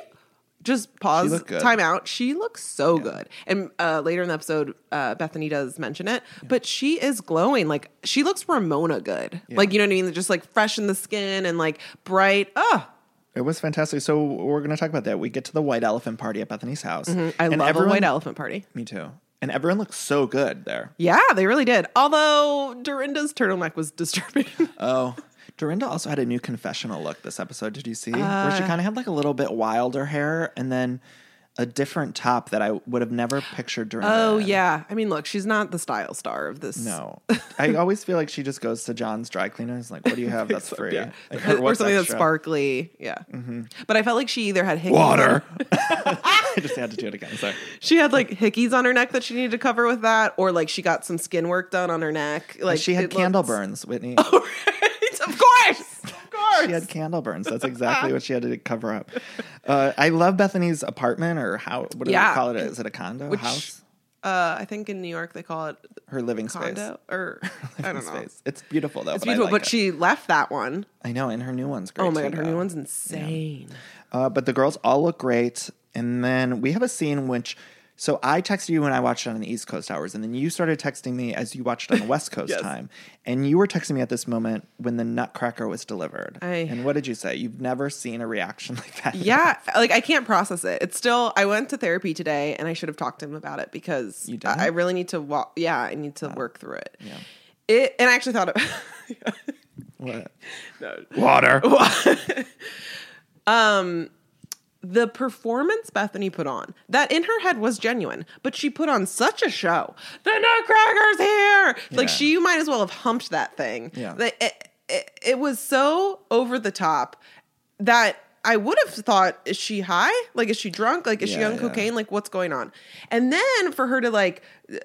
Just pause, time out. She looks so good. And later in the episode, Bethany does mention it, but she is glowing. She looks Ramona good. Yeah. You know what I mean? Just fresh in the skin and bright. It was fantastic. So we're going to talk about that. We get to the white elephant party at Bethany's house. Mm-hmm. I love a white elephant party. Me too. And everyone looks so good there. Yeah, they really did. Although Dorinda's turtleneck was disturbing. Oh, Dorinda also had a new confessional look this episode. Did you see? Where she kind of had a little bit wilder hair and then a different top that I would have never pictured Dorinda. Oh, yeah. I mean, look, she's not the style star of this. No. I always feel like she just goes to John's dry cleaners. What do you have that's free? Yeah. Or something that's sparkly. Yeah. Mm-hmm. But I felt like she either had hickeys. Water. I just had to do it again. Sorry. She had hickeys on her neck that she needed to cover with that. Or she got some skin work done on her neck. She had candle burns, Whitney. Oh, right. Of course. She had candle burns. That's exactly what she had to cover up. I love Bethany's apartment or house. What do they call it? Is it a condo? House? I think in New York they call it her living condo, space. Or I don't know. It's beautiful though. It's beautiful, but she left that one. I know, and her new one's great. Oh my God, her new one's insane. Yeah. But the girls all look great. And then we have a scene which So I texted you when I watched it on the East Coast hours, and then you started texting me as you watched it on the West Coast Yes. time. And you were texting me at this moment when the Nutcracker was delivered. I- And what did you say? You've never seen a reaction like that. Yeah, like I can't process it. It's still. I went to therapy today, and I should have talked to him about it because You didn't? I really need to. I need to work through it. Yeah. And I actually thought of What? no. Water. The performance Bethany put on, that in her head was genuine, but she put on such a show. The Nutcracker's here! Like, she might as well have humped that thing. Yeah. It was so over the top that I would have thought, is she high? Like, is she drunk? Like, is she on cocaine? Like, what's going on? And then for her to, like,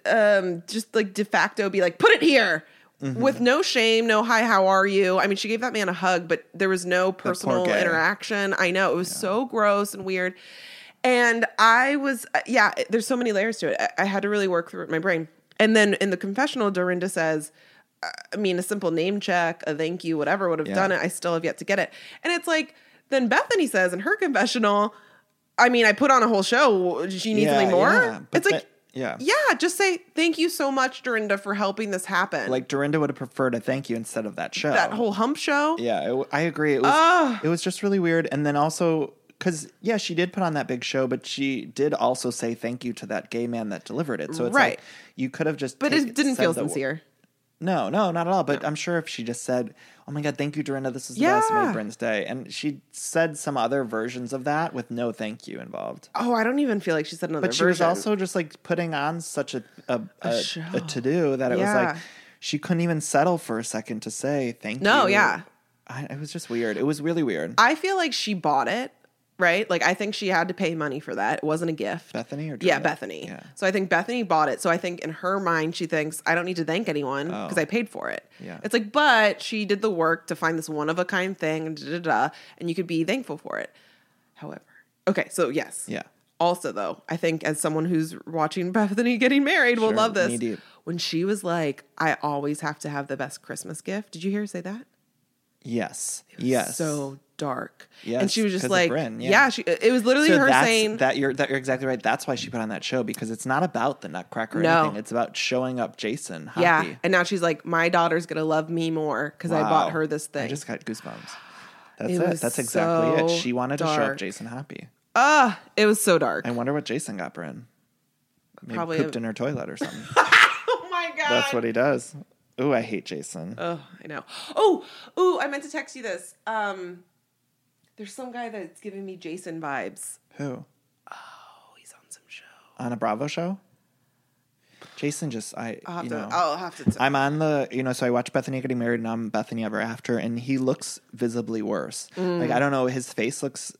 just, like, de facto be like, put it here! With no shame, no hi, how are you? I mean, she gave that man a hug, but there was no personal guy. interaction. I know. It was so gross and weird. And I was, there's so many layers to it. I had to really work through it in my brain. And then in the confessional, Dorinda says, I mean, a simple name check, a thank you, whatever would have done it. I still have yet to get it. And it's like, then Bethany says in her confessional, I mean, I put on a whole show. Does she need something more? Yeah, it's like, yeah, just say thank you so much, Dorinda, for helping this happen. like Dorinda would have preferred a thank you instead of that show. That whole hump show. Yeah, I agree. It was just really weird. And then also, because, she did put on that big show, but she did also say thank you to that gay man that delivered it. So it's Right. like, you could have just But it didn't said feel the- sincere. No, not at all. But I'm sure if she just said, oh my God, thank you, Dorinda, this is the best, it made Bryn's day. And she said some other versions of that with no thank you involved. Oh, I don't even feel like she said another But she version. was also just like putting on such a show. to-do that it was Yeah. like, she couldn't even settle for a second to say thank you. No, yeah. It was just weird. It was really weird. I feel like she bought it, right? Like, I think she had to pay money for that. It wasn't a gift. Bethany or Yeah, Dorinda? Bethany. Yeah. So I think Bethany bought it. So I think in her mind, she thinks, I don't need to thank anyone because I paid for it. Yeah. It's like, but she did the work to find this one-of-a-kind thing, and you could be thankful for it. However. Okay, so yes. Yeah. Also, though, I think as someone who's watching Bethany getting married will Sure, love this. knee deep. When she was like, I always have to have the best Christmas gift. Did you hear her say that? Yes. Yes. So dark. Yes, And she was 'cause just of like, Bryn, yeah. it was literally her saying that you're exactly right. That's why she put on that show, because it's not about the Nutcracker or No. anything. It's about showing up Jason happy. yeah. And now she's like, my daughter's going to love me more because I Wow. bought her this thing. I just got goosebumps. That's It it. was That's exactly it. so She wanted to show dark. up Jason happy. It was so dark. I wonder what Jason got Bryn. Maybe Probably pooped in her toilet or something. Oh my God. That's what he does. Ooh, I hate Jason. Oh, I know. Oh, I meant to text you this. There's some guy that's giving me Jason vibes. Who? Oh, he's on some show. On a Bravo show? Jason just, I'll have to. I'm on the, so I watch Bethany Getting Married and I'm Bethany Ever After, and he looks visibly worse. Like, I don't know, his face looks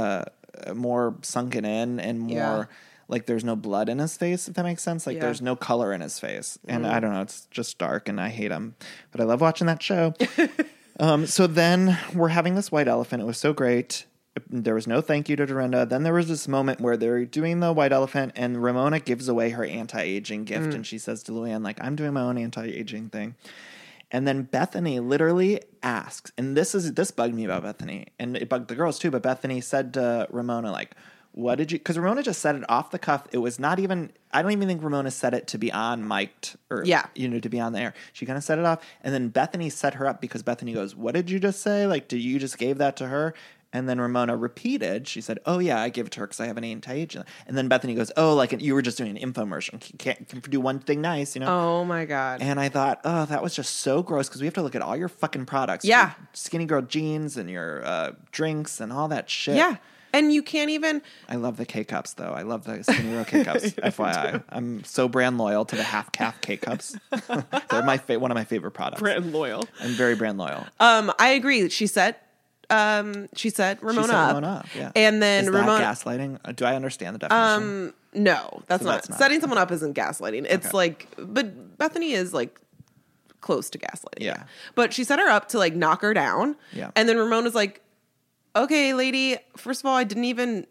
more sunken in and more like there's no blood in his face, if that makes sense. Like, there's no color in his face. And I don't know, it's just dark and I hate him. But I love watching that show. So then we're having this white elephant. It was so great. There was no thank you to Dorinda. Then there was this moment where they're doing the white elephant and Ramona gives away her anti-aging gift. And she says to Luann, like, I'm doing my own anti-aging thing. And then Bethany literally asks, and this bugged me about Bethany, and it bugged the girls too, but Bethany said to Ramona, like, what did you, because Ramona just said it off the cuff. It was not even, I don't even think Ramona said it to be on mic'd or, to be on the air. She kind of set it off. And then Bethany set her up because Bethany goes, what did you just say? Like, did you just gave that to her? And then Ramona repeated, she said, oh yeah, I give it to her because I have an anti-aging. And then Bethany goes, oh, like you were just doing an infomercial. Can't do one thing nice, Oh my God. And I thought, oh, that was just so gross because we have to look at all your fucking products. Yeah. Your Skinny Girl jeans and your drinks and all that shit. Yeah. And you can't even. I love the K-Cups, though. I love the Skinny Girl K-Cups, FYI. I'm so brand loyal to the half-calf K-Cups. They're one of my favorite products. Brand loyal. I'm very brand loyal. I agree. She set Ramona up. Yeah. And then Is Ramona. that gaslighting? Do I understand the definition? No, that's So not. that's not. Setting someone up isn't gaslighting. It's Okay. like, but Bethany is like close to gaslighting. Yeah. But she set her up to like knock her down. Yeah. And then Ramona's like, okay, lady, first of all, I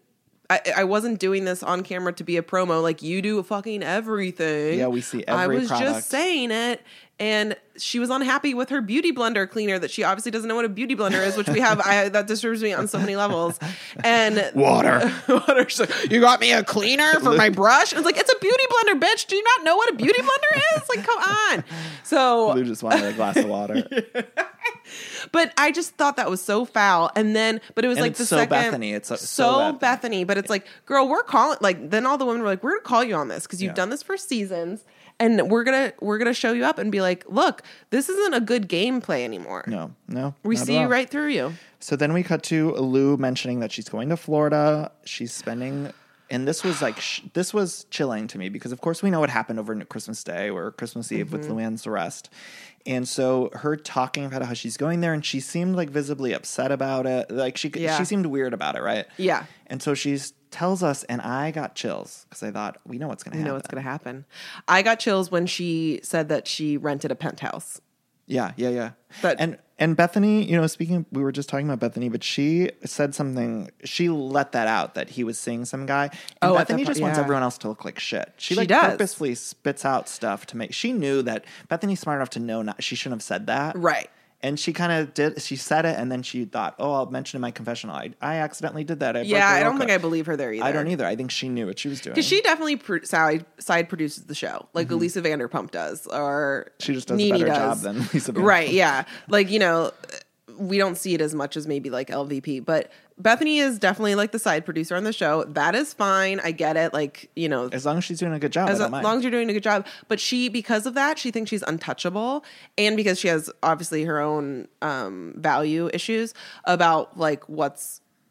I wasn't doing this on camera to be a promo. Like, you do fucking everything. Yeah, we see every I was product. just saying it. And she was unhappy with her beauty blender cleaner that she obviously doesn't know what a beauty blender is, which we have. That disturbs me on so many levels. And Water. She's like, you got me a cleaner for my brush? And it's like, it's a beauty blender, bitch. Do you not know what a beauty blender is? Like, come on. So Lou just wanted a glass of water. But I just thought that was so foul. And then, but it was And like it's the so second. Bethany. It's so so Bethany. Bethany. But it's like, girl, we're calling, like, then all the women were like, we're going to call you on this because you've done this for seasons. And we're gonna show you up and be like, look, this isn't a good gameplay anymore. No. We not see at you all. right through you. So then we cut to Lou mentioning that she's going to Florida. She's spending, and this was like, this was chilling to me because, of course, we know what happened over Christmas Day or Christmas Eve with Luann's arrest. And so her talking about how she's going there, and she seemed like visibly upset about it. Like she seemed weird about it, right? Yeah. And so she tells us, and I got chills because I thought, we know what's going to happen. You know what's going to happen. I got chills when she said that she rented a penthouse. Yeah. But- And Bethany, we were just talking about Bethany, but she said something. She let that out that he was seeing some guy. And Bethany just wants everyone else to look like shit. She does. purposely spits out stuff to make. She knew that Bethany's smart enough to know she shouldn't have said that. Right. And she kind of did. She said it, and then she thought, "Oh, I'll mention in my confessional. I accidentally did that." I don't think I believe her there either. I don't either. I think she knew what she was doing because she definitely side produces the show, like Lisa Vanderpump does, or She just does Nene a better does. job than Lisa. Vanderpump. Right? Yeah. Like, we don't see it as much as maybe like LVP, but Bethany is definitely like the side producer on the show. That is fine. I get it. Like, As long as she's doing a good job, I as don't mind. long as you're doing a good job. But because of that, she thinks she's untouchable. And because she has obviously her own value issues about like what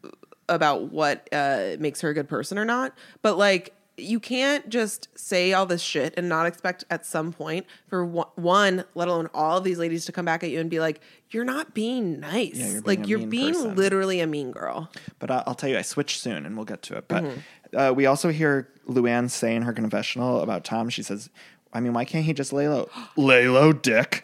makes her a good person or not. But like, you can't just say all this shit and not expect at some point for one, let alone all of these ladies to come back at you and be like, you're not being nice. Yeah, you're a mean being person. literally a mean girl. But I'll tell you, I switch soon, and we'll get to it. But we also hear Luann say in her confessional about Tom, she says, I mean, why can't he just lay low? Lay low, dick.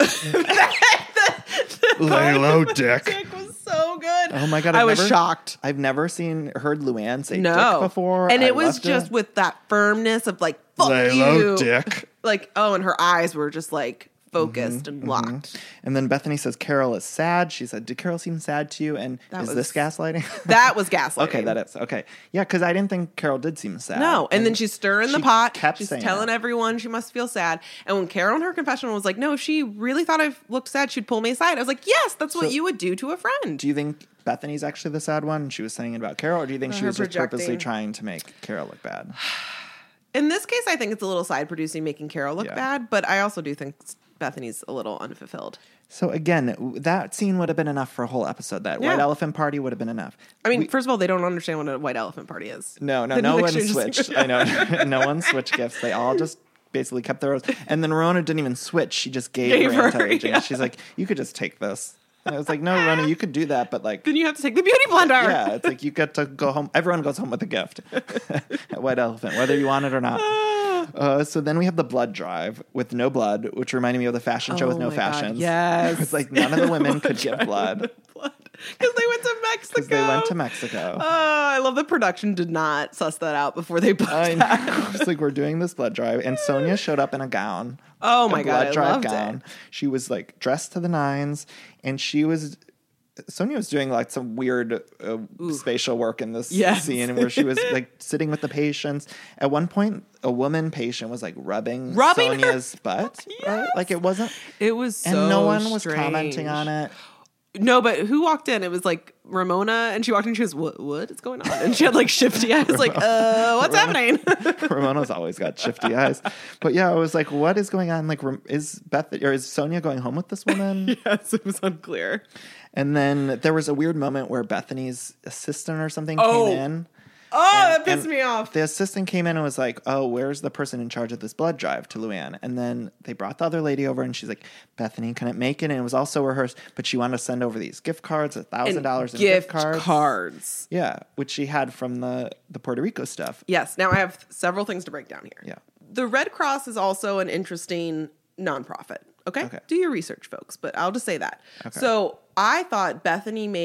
Lay low, dick. Dick was so good. Oh my God. I was shocked. I've never heard Luann say No. dick before. And I it was loved just with that firmness of like, fuck Lay you. low, dick. Like, and her eyes were just like focused and locked. And then Bethany says Carol is sad. She said, did Carol seem sad to you? And is this gaslighting? That was gaslighting. Okay, that is. Okay. Yeah, because I didn't think Carol did seem sad. No, and then she's stirring the she pot. kept She's saying telling it. everyone she must feel sad. And when Carol in her confessional was like, no, if she really thought I looked sad, she'd pull me aside. I was like, yes, that's what you would do to a friend. Do you think Bethany's actually the sad one? She was saying it about Carol, or do you think she Her was just purposely projecting. trying to make Carol look bad? In this case, I think it's a little side producing, making Carol look Yeah. bad, but I also do think Bethany's a little unfulfilled. So again, that scene would have been enough for a whole episode. That Yeah. white elephant party would have been enough. I mean, first of all, they don't understand what a white elephant party is. No They one didn't exchange switched. I know. No one switched gifts. They all just basically kept their own. And then Rona didn't even switch. She just gave her anti-aging. yeah. She's like, you could just take this. And I was like, no, Rona, you could do that, but like, Then you have to take the beauty blender. yeah, it's like you get to go home. Everyone goes home with a gift at White Elephant, whether you want it or not. So then we have the blood drive with no blood, which reminded me of the fashion show with no my God, fashions. yes. It's like none of the women could give blood Because they went to Mexico. because they went to Mexico. Oh, I love the production did not suss that out before they booked I that. know. It's like we're doing this blood drive, and Sonia showed up in a gown. Oh a my God, I drive loved gown. it. She was like dressed to the nines, and Sonia was doing like some weird spatial work in this Yes. scene where she was like sitting with the patients. At one point, a woman patient was like rubbing Sonia's butt. Right? Like it wasn't, It was so and no one was strange. commenting on it. No, but who walked in? It was like Ramona, and she walked in. She goes, "What is going on?" And she had like shifty eyes. Like, what's happening? Ramona's always got shifty eyes. But yeah, I was like, what is going on? Like, is Sonia going home with this woman? Yes, it was unclear. And then there was a weird moment where Bethany's assistant or something came in. Oh, that And- pissed and me off. The assistant came in and was like, oh, where's the person in charge of this blood drive to Luann? And then they brought the other lady over and she's like, Bethany couldn't make it. And it was also rehearsed, but she wanted to send over these gift cards, $1,000 in gift cards. Yeah, which she had from the Puerto Rico stuff. Yes. Now I have several things to break down here. Yeah. The Red Cross is also an interesting nonprofit. Okay? Okay. Do your research, folks, but I'll just say that. So I thought Bethany made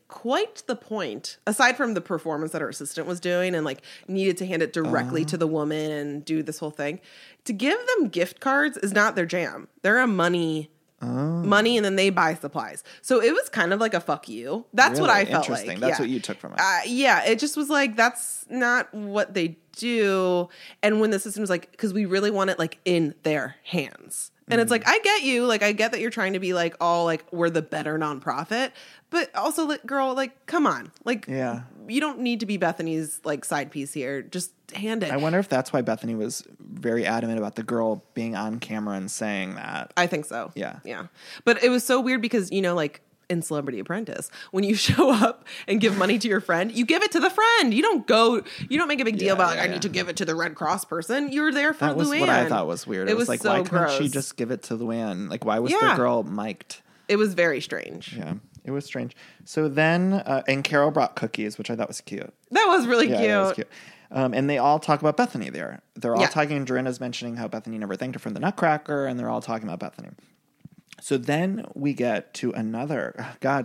quite the point, aside from the performance that her assistant was doing and like needed to hand it directly to the woman and do this whole thing, to give them gift cards is not their jam. They're a money and then they buy supplies. So it was kind of like a fuck you. That's what I felt like. Interesting. That's what you took from it. Yeah, it just was like, that's not what they do. And when the system was like, because we really want it like in their hands. And it's like, I get you. Like, I get that you're trying to be like, all like, we're the better nonprofit. But also, like, girl, like, come on. Like, you don't need to be Bethany's like side piece here. Just hand it. I wonder if that's why Bethany was very adamant about the girl being on camera and saying that. I think so. Yeah. Yeah. But it was so weird because, you know, like in Celebrity Apprentice, when you show up and give money to your friend, you give it to the friend. You don't make a big deal about, I need to give it to the Red Cross person. You're there for Luann. That was what I thought was weird. It was like, so why gross. couldn't she just give it to Luann? Like, why was the girl mic'd? It was very strange. Yeah. It was strange. So then, and Carol brought cookies, which I thought was cute. That was really cute. That was cute. And they all talk about Bethany there. They're all talking, Dorinda's mentioning how Bethany never thanked her for the Nutcracker, and they're all talking about Bethany. So then we get to another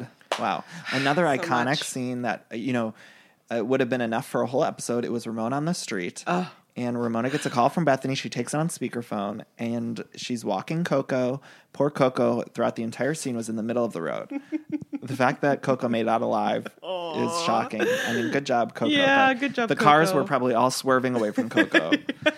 iconic scene that, you know, would have been enough for a whole episode. It was Ramona on the street. And Ramona gets a call from Bethany. She takes it on speakerphone, and she's walking Coco. Poor Coco, throughout the entire scene, was in the middle of the road. The fact that Coco made it out alive is shocking. I mean, good job, Coco. Yeah, good job, The Coco. cars were probably all swerving away from Coco.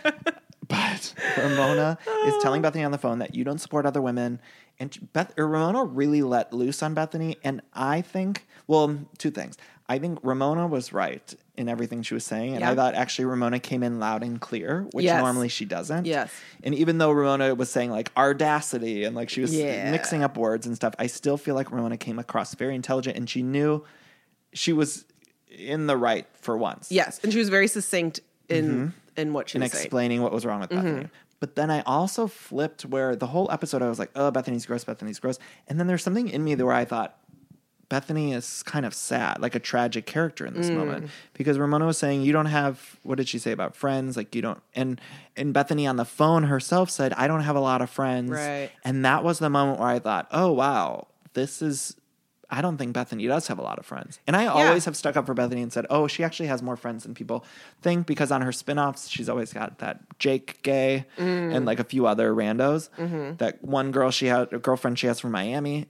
But Ramona is telling Bethany on the phone that you don't support other women. And Ramona really let loose on Bethany. And I think, well, two things. I think Ramona was right in everything she was saying. And I thought actually Ramona came in loud and clear, which normally she doesn't. Yes. And even though Ramona was saying like audacity and like she was mixing up words and stuff, I still feel like Ramona came across very intelligent and she knew she was in the right for once. Yes. And she was very succinct in what she was saying. Explaining what was wrong with Bethany. But then I also flipped where the whole episode I was like, oh, Bethany's gross. And then there's something in me where I thought, Bethany is kind of sad, like a tragic character in this moment. Because Ramona was saying, you don't have, what did she say about friends? Like you don't, and Bethany on the phone herself said, I don't have a lot of friends. Right. And that was the moment where I thought, oh, wow, I don't think Bethany does have a lot of friends. And I always have stuck up for Bethany and said, oh, she actually has more friends than people think because on her spinoffs, she's always got that Jake Gay and like a few other randos. That one girl a girlfriend she has from Miami.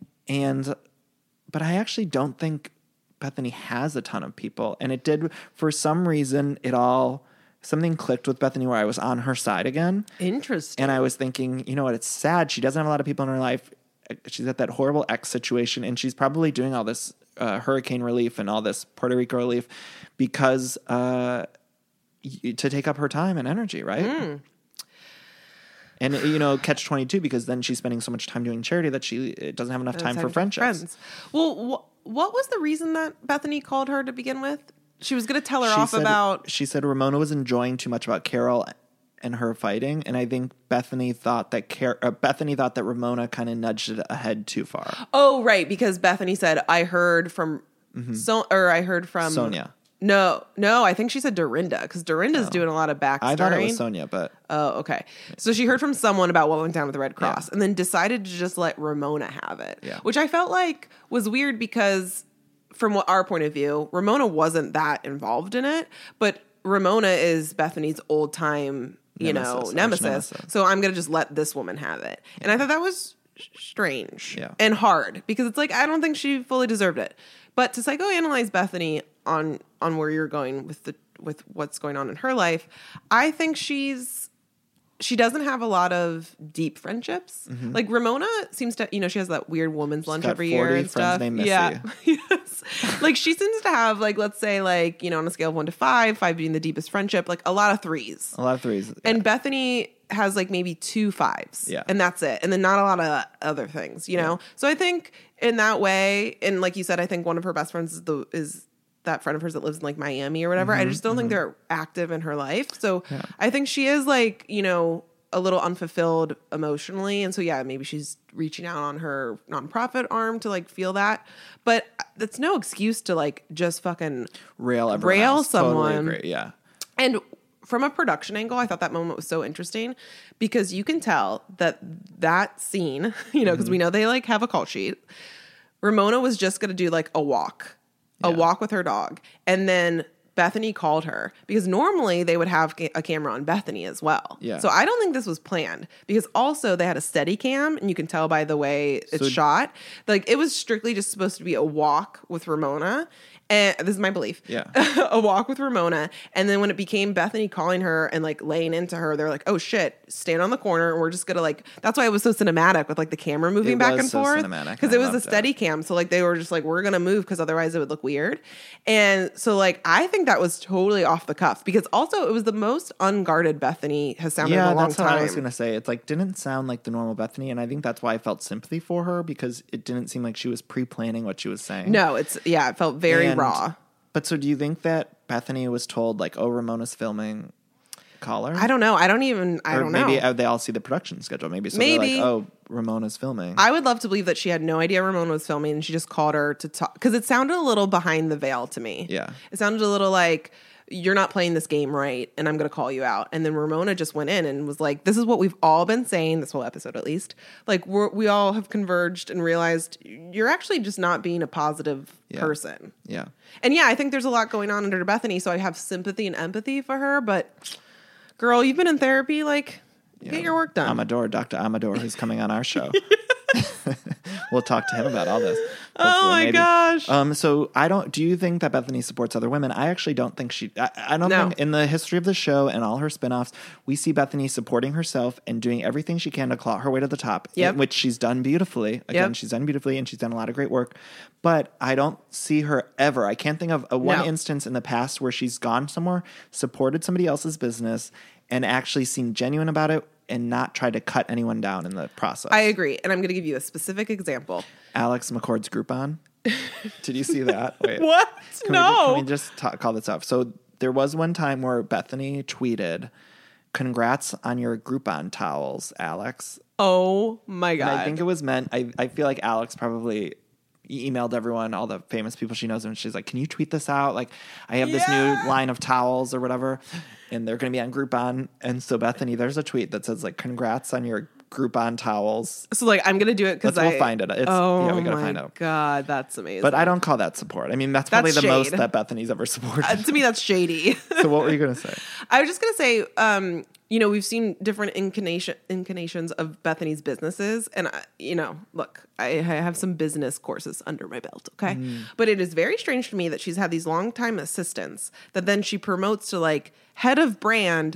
But I actually don't think Bethany has a ton of people. And it did, for some reason, something clicked with Bethany where I was on her side again. Interesting. And I was thinking, you know what, it's sad. She doesn't have a lot of people in her life. She's at that horrible ex situation, and she's probably doing all this hurricane relief and all this Puerto Rico relief because to take up her time and energy, right? And, you know, catch-22 because then she's spending so much time doing charity that she doesn't have enough time for friendships. Well, what was the reason that Bethany called her to begin with? She was going to tell her about... She said Ramona was enjoying too much about Carol and her fighting, and I think Bethany thought that Ramona kind of nudged it ahead too far. Oh, right, because Bethany said, I heard from... Sonia. No, I think she said Dorinda because Dorinda's doing a lot of backstory. I thought it was Sonia, but... Oh, okay. So she heard from someone about what went down with the Red Cross and then decided to just let Ramona have it, which I felt like was weird because from our point of view, Ramona wasn't that involved in it, but Ramona is Bethany's old time, nemesis. So I'm going to just let this woman have it. And I thought that was strange and hard because it's like, I don't think she fully deserved it. But to psychoanalyze Bethany on where you're going with what's going on in her life, I think she doesn't have a lot of deep friendships. Like Ramona seems to, she has that weird woman's lunch every year and stuff. Named Missy. Yes. Like she seems to have like, let's say like, on a scale of 1 to 5, 5 being the deepest friendship, like a lot of 3s. A lot of 3s. And Bethany has like maybe 2 5s. Yeah. And that's it. And then not a lot of other things, you know? So I think in that way, and like you said, I think one of her best friends is that friend of hers that lives in like Miami or whatever. I just don't think they're active in her life. So I think she is like, a little unfulfilled emotionally. And so, maybe she's reaching out on her nonprofit arm to like feel that, but that's no excuse to like just fucking rail someone. Totally agree. Yeah. And from a production angle, I thought that moment was so interesting because you can tell that scene, because we know they like have a call sheet. Ramona was just going to do like a walk a walk with her dog. And then Bethany called her because normally they would have a camera on Bethany as well. Yeah. So I don't think this was planned because also they had a steady cam and you can tell by the way it's shot. Like it was strictly just supposed to be a walk with Ramona. And this is my belief. Yeah. A walk with Ramona. And then when it became Bethany calling her and like laying into her, they're like, oh shit, stand on the corner. And we're just going to like, that's why it was so cinematic with like the camera moving back and forth. Because it was a steady cam. So like they were just like, we're going to move because otherwise it would look weird. And so like, I think that was totally off the cuff because also it was the most unguarded Bethany has sounded in a long time. Yeah, that's what I was going to say. It's like, didn't sound like the normal Bethany. And I think that's why I felt sympathy for her because it didn't seem like she was pre-planning what she was saying. No, it felt very raw. But so do you think that Bethany was told like, oh, Ramona's filming, call her? I don't know. I don't know. Maybe they all see the production schedule. Maybe they're like, oh, Ramona's filming. I would love to believe that she had no idea Ramona was filming and she just called her to talk. Because it sounded a little behind the veil to me. Yeah. It sounded a little like, you're not playing this game right and I'm going to call you out. And then Ramona just went in and was like, this is what we've all been saying, this whole episode at least. Like we all have converged and realized you're actually just not being a positive person. Yeah. And yeah, I think there's a lot going on under Bethany, so I have sympathy and empathy for her. But girl, you've been in therapy, like get your work done. Dr. Amador, who's coming on our show. We'll talk to him about all this. Oh my gosh. So do you think that Bethany supports other women? I actually don't think I don't think in the history of the show and all her spinoffs, we see Bethany supporting herself and doing everything she can to claw her way to the top, which she's done beautifully. Again, she's done beautifully and she's done a lot of great work. But I don't see her ever. I can't think of one instance in the past where she's gone somewhere, supported somebody else's business, and actually seemed genuine about it and not try to cut anyone down in the process. I agree. And I'm going to give you a specific example. Alex McCord's Groupon. Did you see that? Wait. What? Can we just call this off? So there was one time where Bethany tweeted, congrats on your Groupon towels, Alex. Oh my God. And I think it was meant, I feel like Alex probably emailed everyone, all the famous people she knows, and she's like, can you tweet this out? Like, I have this new line of towels or whatever, and they're going to be on Groupon. And so Bethany, there's a tweet that says like, congrats on your Groupon towels. So like, I'm going to do it because we'll find it. We got to find out. God, that's amazing. But I don't call that support. I mean, that's probably the most that Bethany's ever supported. To me, that's shady. So what were you going to say? I was just going to say, we've seen different inclinations of Bethany's businesses. And, look, I have some business courses under my belt, okay? But it is very strange to me that she's had these longtime assistants that then she promotes to, like, head of brand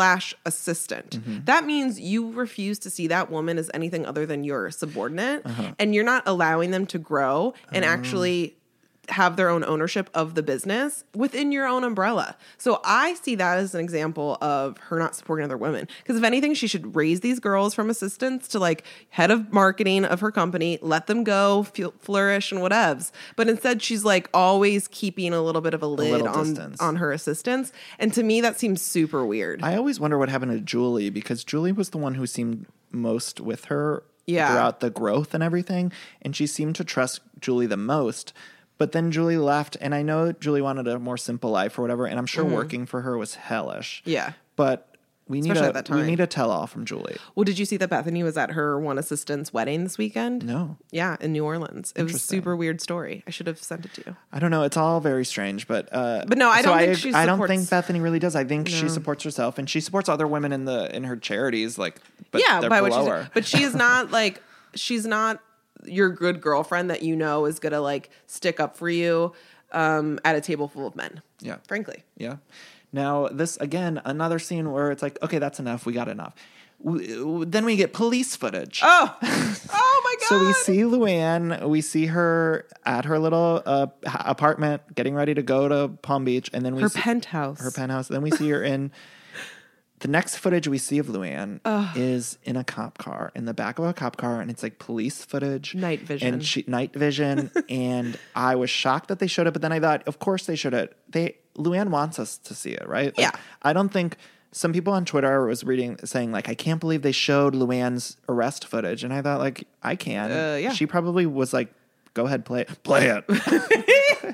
/ assistant. That means you refuse to see that woman as anything other than your subordinate. And you're not allowing them to grow and actually have their own ownership of the business within your own umbrella. So I see that as an example of her not supporting other women. Because if anything, she should raise these girls from assistants to like head of marketing of her company, let them go, flourish and whatevs. But instead, she's like always keeping a little bit of a lid on her assistants. And to me, that seems super weird. I always wonder what happened to Julie, because Julie was the one who seemed most with her throughout the growth and everything. And she seemed to trust Julie the most. But then Julie left, and I know Julie wanted a more simple life or whatever, and I'm sure working for her was hellish. Yeah. But we need a tell-all from Julie. Well, did you see that Bethany was at her one assistant's wedding this weekend? No. Yeah, in New Orleans. It was a super weird story. I should have sent it to you. I don't know. It's all very strange, but no, I don't think she supports... I don't think Bethany really does. I think she supports herself, and she supports other women in her charities, like, but they're below her. But she is not like she's not your good girlfriend that is gonna like stick up for you at a table full of men. Yeah, frankly. Yeah. Now this again, another scene where it's like, okay, that's enough. We got enough. Then we get police footage. Oh my God. So we see Luann. We see her at her little apartment, getting ready to go to Palm Beach, and then we see penthouse. Her penthouse. Then we see her in. The next footage we see of Luann is in a cop car, in the back of a cop car, and it's like police footage. Night vision. And night vision. And I was shocked that they showed it, but then I thought, of course they showed it. Luann wants us to see it, right? Like, yeah. I don't think some people on Twitter was saying like, I can't believe they showed Luann's arrest footage. And I thought, like, I can. Yeah. She probably was like, go ahead, play it.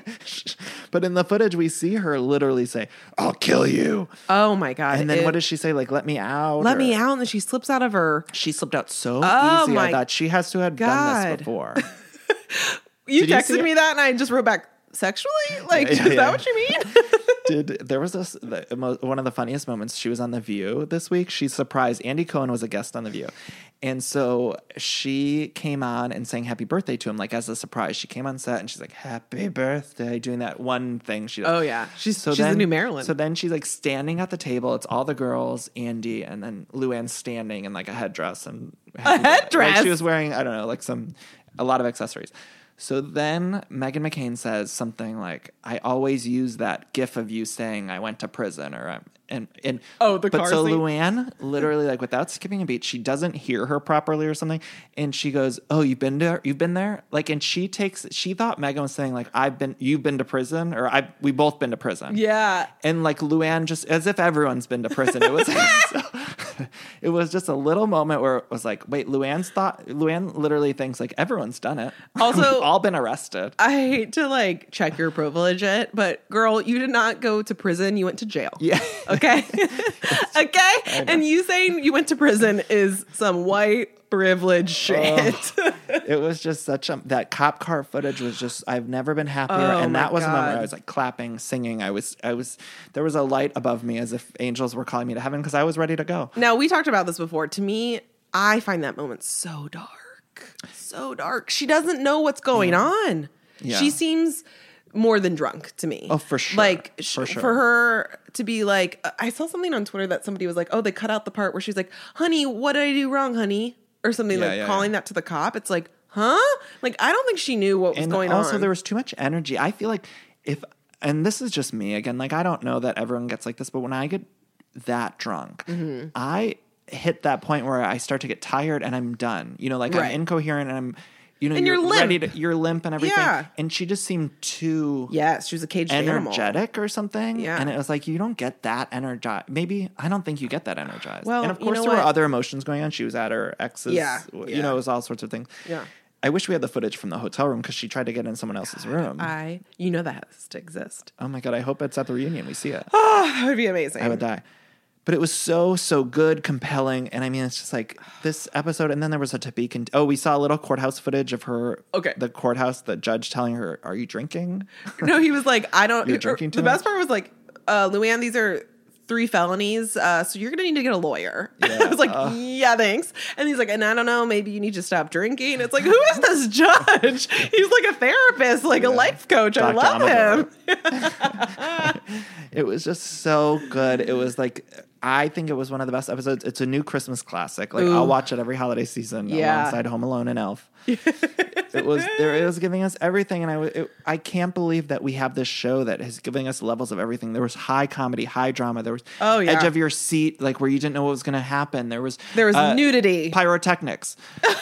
But in the footage, we see her literally say, I'll kill you. Oh, my God. And then what does she say? Like, let me out. Let me out. And then she slips out of her. She slipped out so easy. I thought she has to have done this before. You texted me that and I just wrote back, sexually? Like, is that what you mean? There was one of the funniest moments. She was on The View this week. She surprised Andy Cohen was a guest on The View. And so she came on and sang happy birthday to him, like as a surprise. She came on set and she's like, happy birthday, doing that one thing she does. Oh, yeah. She's the new Marilyn. So then she's like standing at the table. It's all the girls, Andy, and then Luann's standing in like a headdress. And a headdress? Like she was wearing, I don't know, like a lot of accessories. So then Meghan McCain says something like, I always use that gif of you saying I went to prison or and the but car so scene. Luann literally, like without skipping a beat, she doesn't hear her properly or something, and she goes, oh, you've been there, like, and she thought Meghan was saying like, you've been to prison, or we both been to prison. Yeah. And like Luann, just as if everyone's been to prison. It was it was just a little moment where it was like, wait, Luann literally thinks like everyone's done it. Also, we've all been arrested. I hate to like check your privilege but girl, you did not go to prison, you went to jail. Yeah. Okay. Okay. And you saying you went to prison is some white privilege shit. It was just that cop car footage was just, I've never been happier. Oh, and that was a moment God. where I was like clapping, singing. There was a light above me as if angels were calling me to heaven because I was ready to go. Now, we talked about this before. To me, I find that moment so dark. So dark. She doesn't know what's going on. Yeah. She seems more than drunk to me. Oh, for sure. Like, For sure. for her to be like, I saw something on Twitter that somebody was like, oh, they cut out the part where she's like, honey, what did I do wrong, honey? Or something, calling that to the cop. It's like, huh? Like, I don't think she knew what was going on. And also, there was too much energy. I feel like and this is just me again, like, I don't know that everyone gets like this, but when I get that drunk, I hit that point where I start to get tired and I'm done. You know, like I'm incoherent and I'm, you know, and you're limp. You're limp and everything. Yeah. And she just seemed too Yes, she was a caged animal. energetic or something. Yeah. And it was like, you don't get that energized. Maybe, I don't think you get that energized. Well, and of you course know there were what? other emotions going on. She was at her ex's, you know, it was all sorts of things. Yeah. I wish we had the footage from the hotel room because she tried to get in someone else's room. You know that has to exist. Oh my God, I hope it's at the reunion. We see it. Oh, that would be amazing. I would die. But it was so good, compelling. And I mean, it's just like this episode. And then there was a to be we saw a little courthouse footage of her. Okay. The courthouse, the judge telling her, are you drinking? No, he was like, I don't. You're drinking too The best much? part was like, Luann, these are 3 felonies, so you're gonna need to get a lawyer. Yeah. I was like, yeah, thanks. And he's like, and I don't know, maybe you need to stop drinking. It's like, who is this judge? He's like a therapist, like a life coach. Dr. I love him. It was just so good. It was like, I think it was one of the best episodes. It's a new Christmas classic. Like, I'll watch it every holiday season alongside Home Alone and Elf. It was giving us everything, and I can't believe that we have this show that is giving us levels of everything. There was high comedy, high drama. There was edge of your seat, like where you didn't know what was going to happen. There was nudity, pyrotechnics.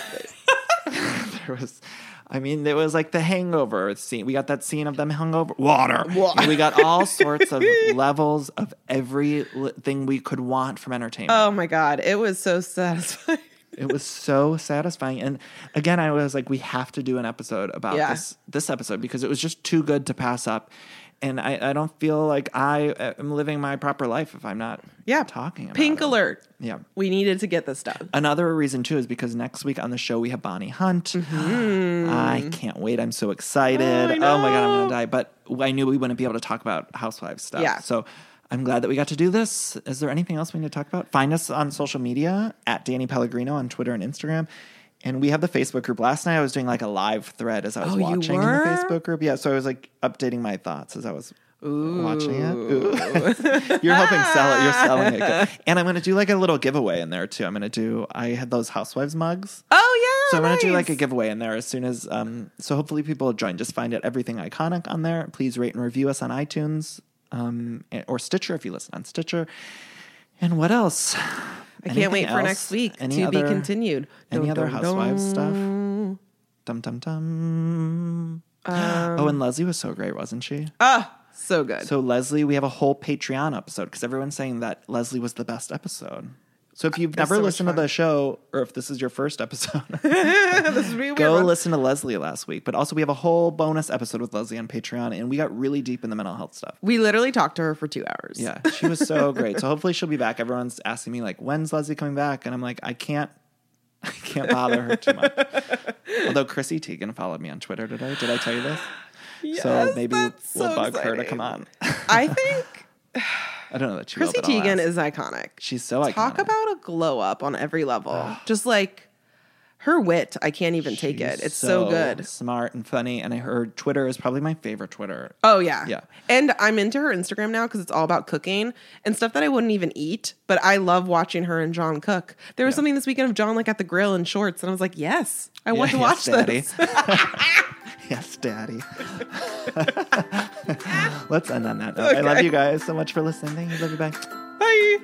There was like the Hangover scene. We got that scene of them hungover. Water. We got all sorts of levels of everything we could want from entertainment. Oh my God, it was so satisfying. It was so satisfying. And again, I was like, we have to do an episode about this episode because it was just too good to pass up. And I don't feel like I am living my proper life if I'm not talking about Pink it. alert. Yeah. We needed to get this done. Another reason, too, is because next week on the show, we have Bonnie Hunt. Mm-hmm. I can't wait. I'm so excited. I know. Oh, my God, I'm going to die. But I knew we wouldn't be able to talk about Housewives stuff. Yeah. So I'm glad that we got to do this. Is there anything else we need to talk about? Find us on social media at Danny Pellegrino on Twitter and Instagram. And we have the Facebook group. Last night I was doing like a live thread as I was watching in the Facebook group. Yeah, so I was like updating my thoughts as I was watching it. Ooh. You're helping sell it. You're selling it. Good. And I'm going to do like a little giveaway in there too. I had those Housewives mugs. Oh, yeah. So I'm going to do like a giveaway in there as soon as, so hopefully people will join. Just find it Everything Iconic on there. Please rate and review us on iTunes or Stitcher if you listen on Stitcher. And what else? I can't wait for next week to be continued. Any other Housewives stuff? Dum dum dum. And Leslie was so great, wasn't she? So good. So Leslie, we have a whole Patreon episode because everyone's saying that Leslie was the best episode. So if you've never listened to the show, or if this is your first episode, this would be a weird go one. listen to Leslie last week. But also we have a whole bonus episode with Leslie on Patreon, and we got really deep in the mental health stuff. We literally talked to her for 2 hours. Yeah, she was so great. So hopefully she'll be back. Everyone's asking me like, when's Leslie coming back? And I'm like, I can't bother her too much. Although Chrissy Teigen followed me on Twitter today. Did I tell you this? So maybe we'll that's so bug her to exciting. come on. I think I don't know that she Chrissy will, but I'll Teigen ask. is iconic. She's so iconic. Talk about a glow up on every level. Just like her wit, I can't even take it. It's so good. Smart and funny. And her Twitter is probably my favorite Twitter. Oh, yeah. Yeah. And I'm into her Instagram now because it's all about cooking and stuff that I wouldn't even eat. But I love watching her and John cook. There was something this weekend of John like at the grill in shorts. And I was like, yes, I want to watch this. Yes, Daddy. Let's end on that note. Okay. I love you guys so much for listening. Thank you. Love you. Bye. Bye.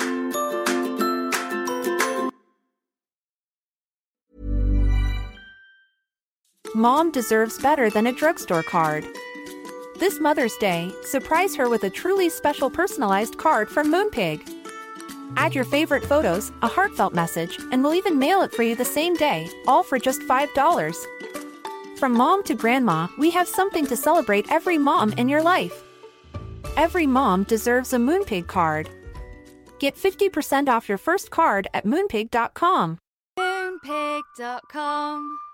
Mom deserves better than a drugstore card. This Mother's Day, surprise her with a truly special personalized card from Moonpig. Add your favorite photos, a heartfelt message, and we'll even mail it for you the same day, all for just $5. From mom to grandma, we have something to celebrate every mom in your life. Every mom deserves a Moonpig card. Get 50% off your first card at moonpig.com. Moonpig.com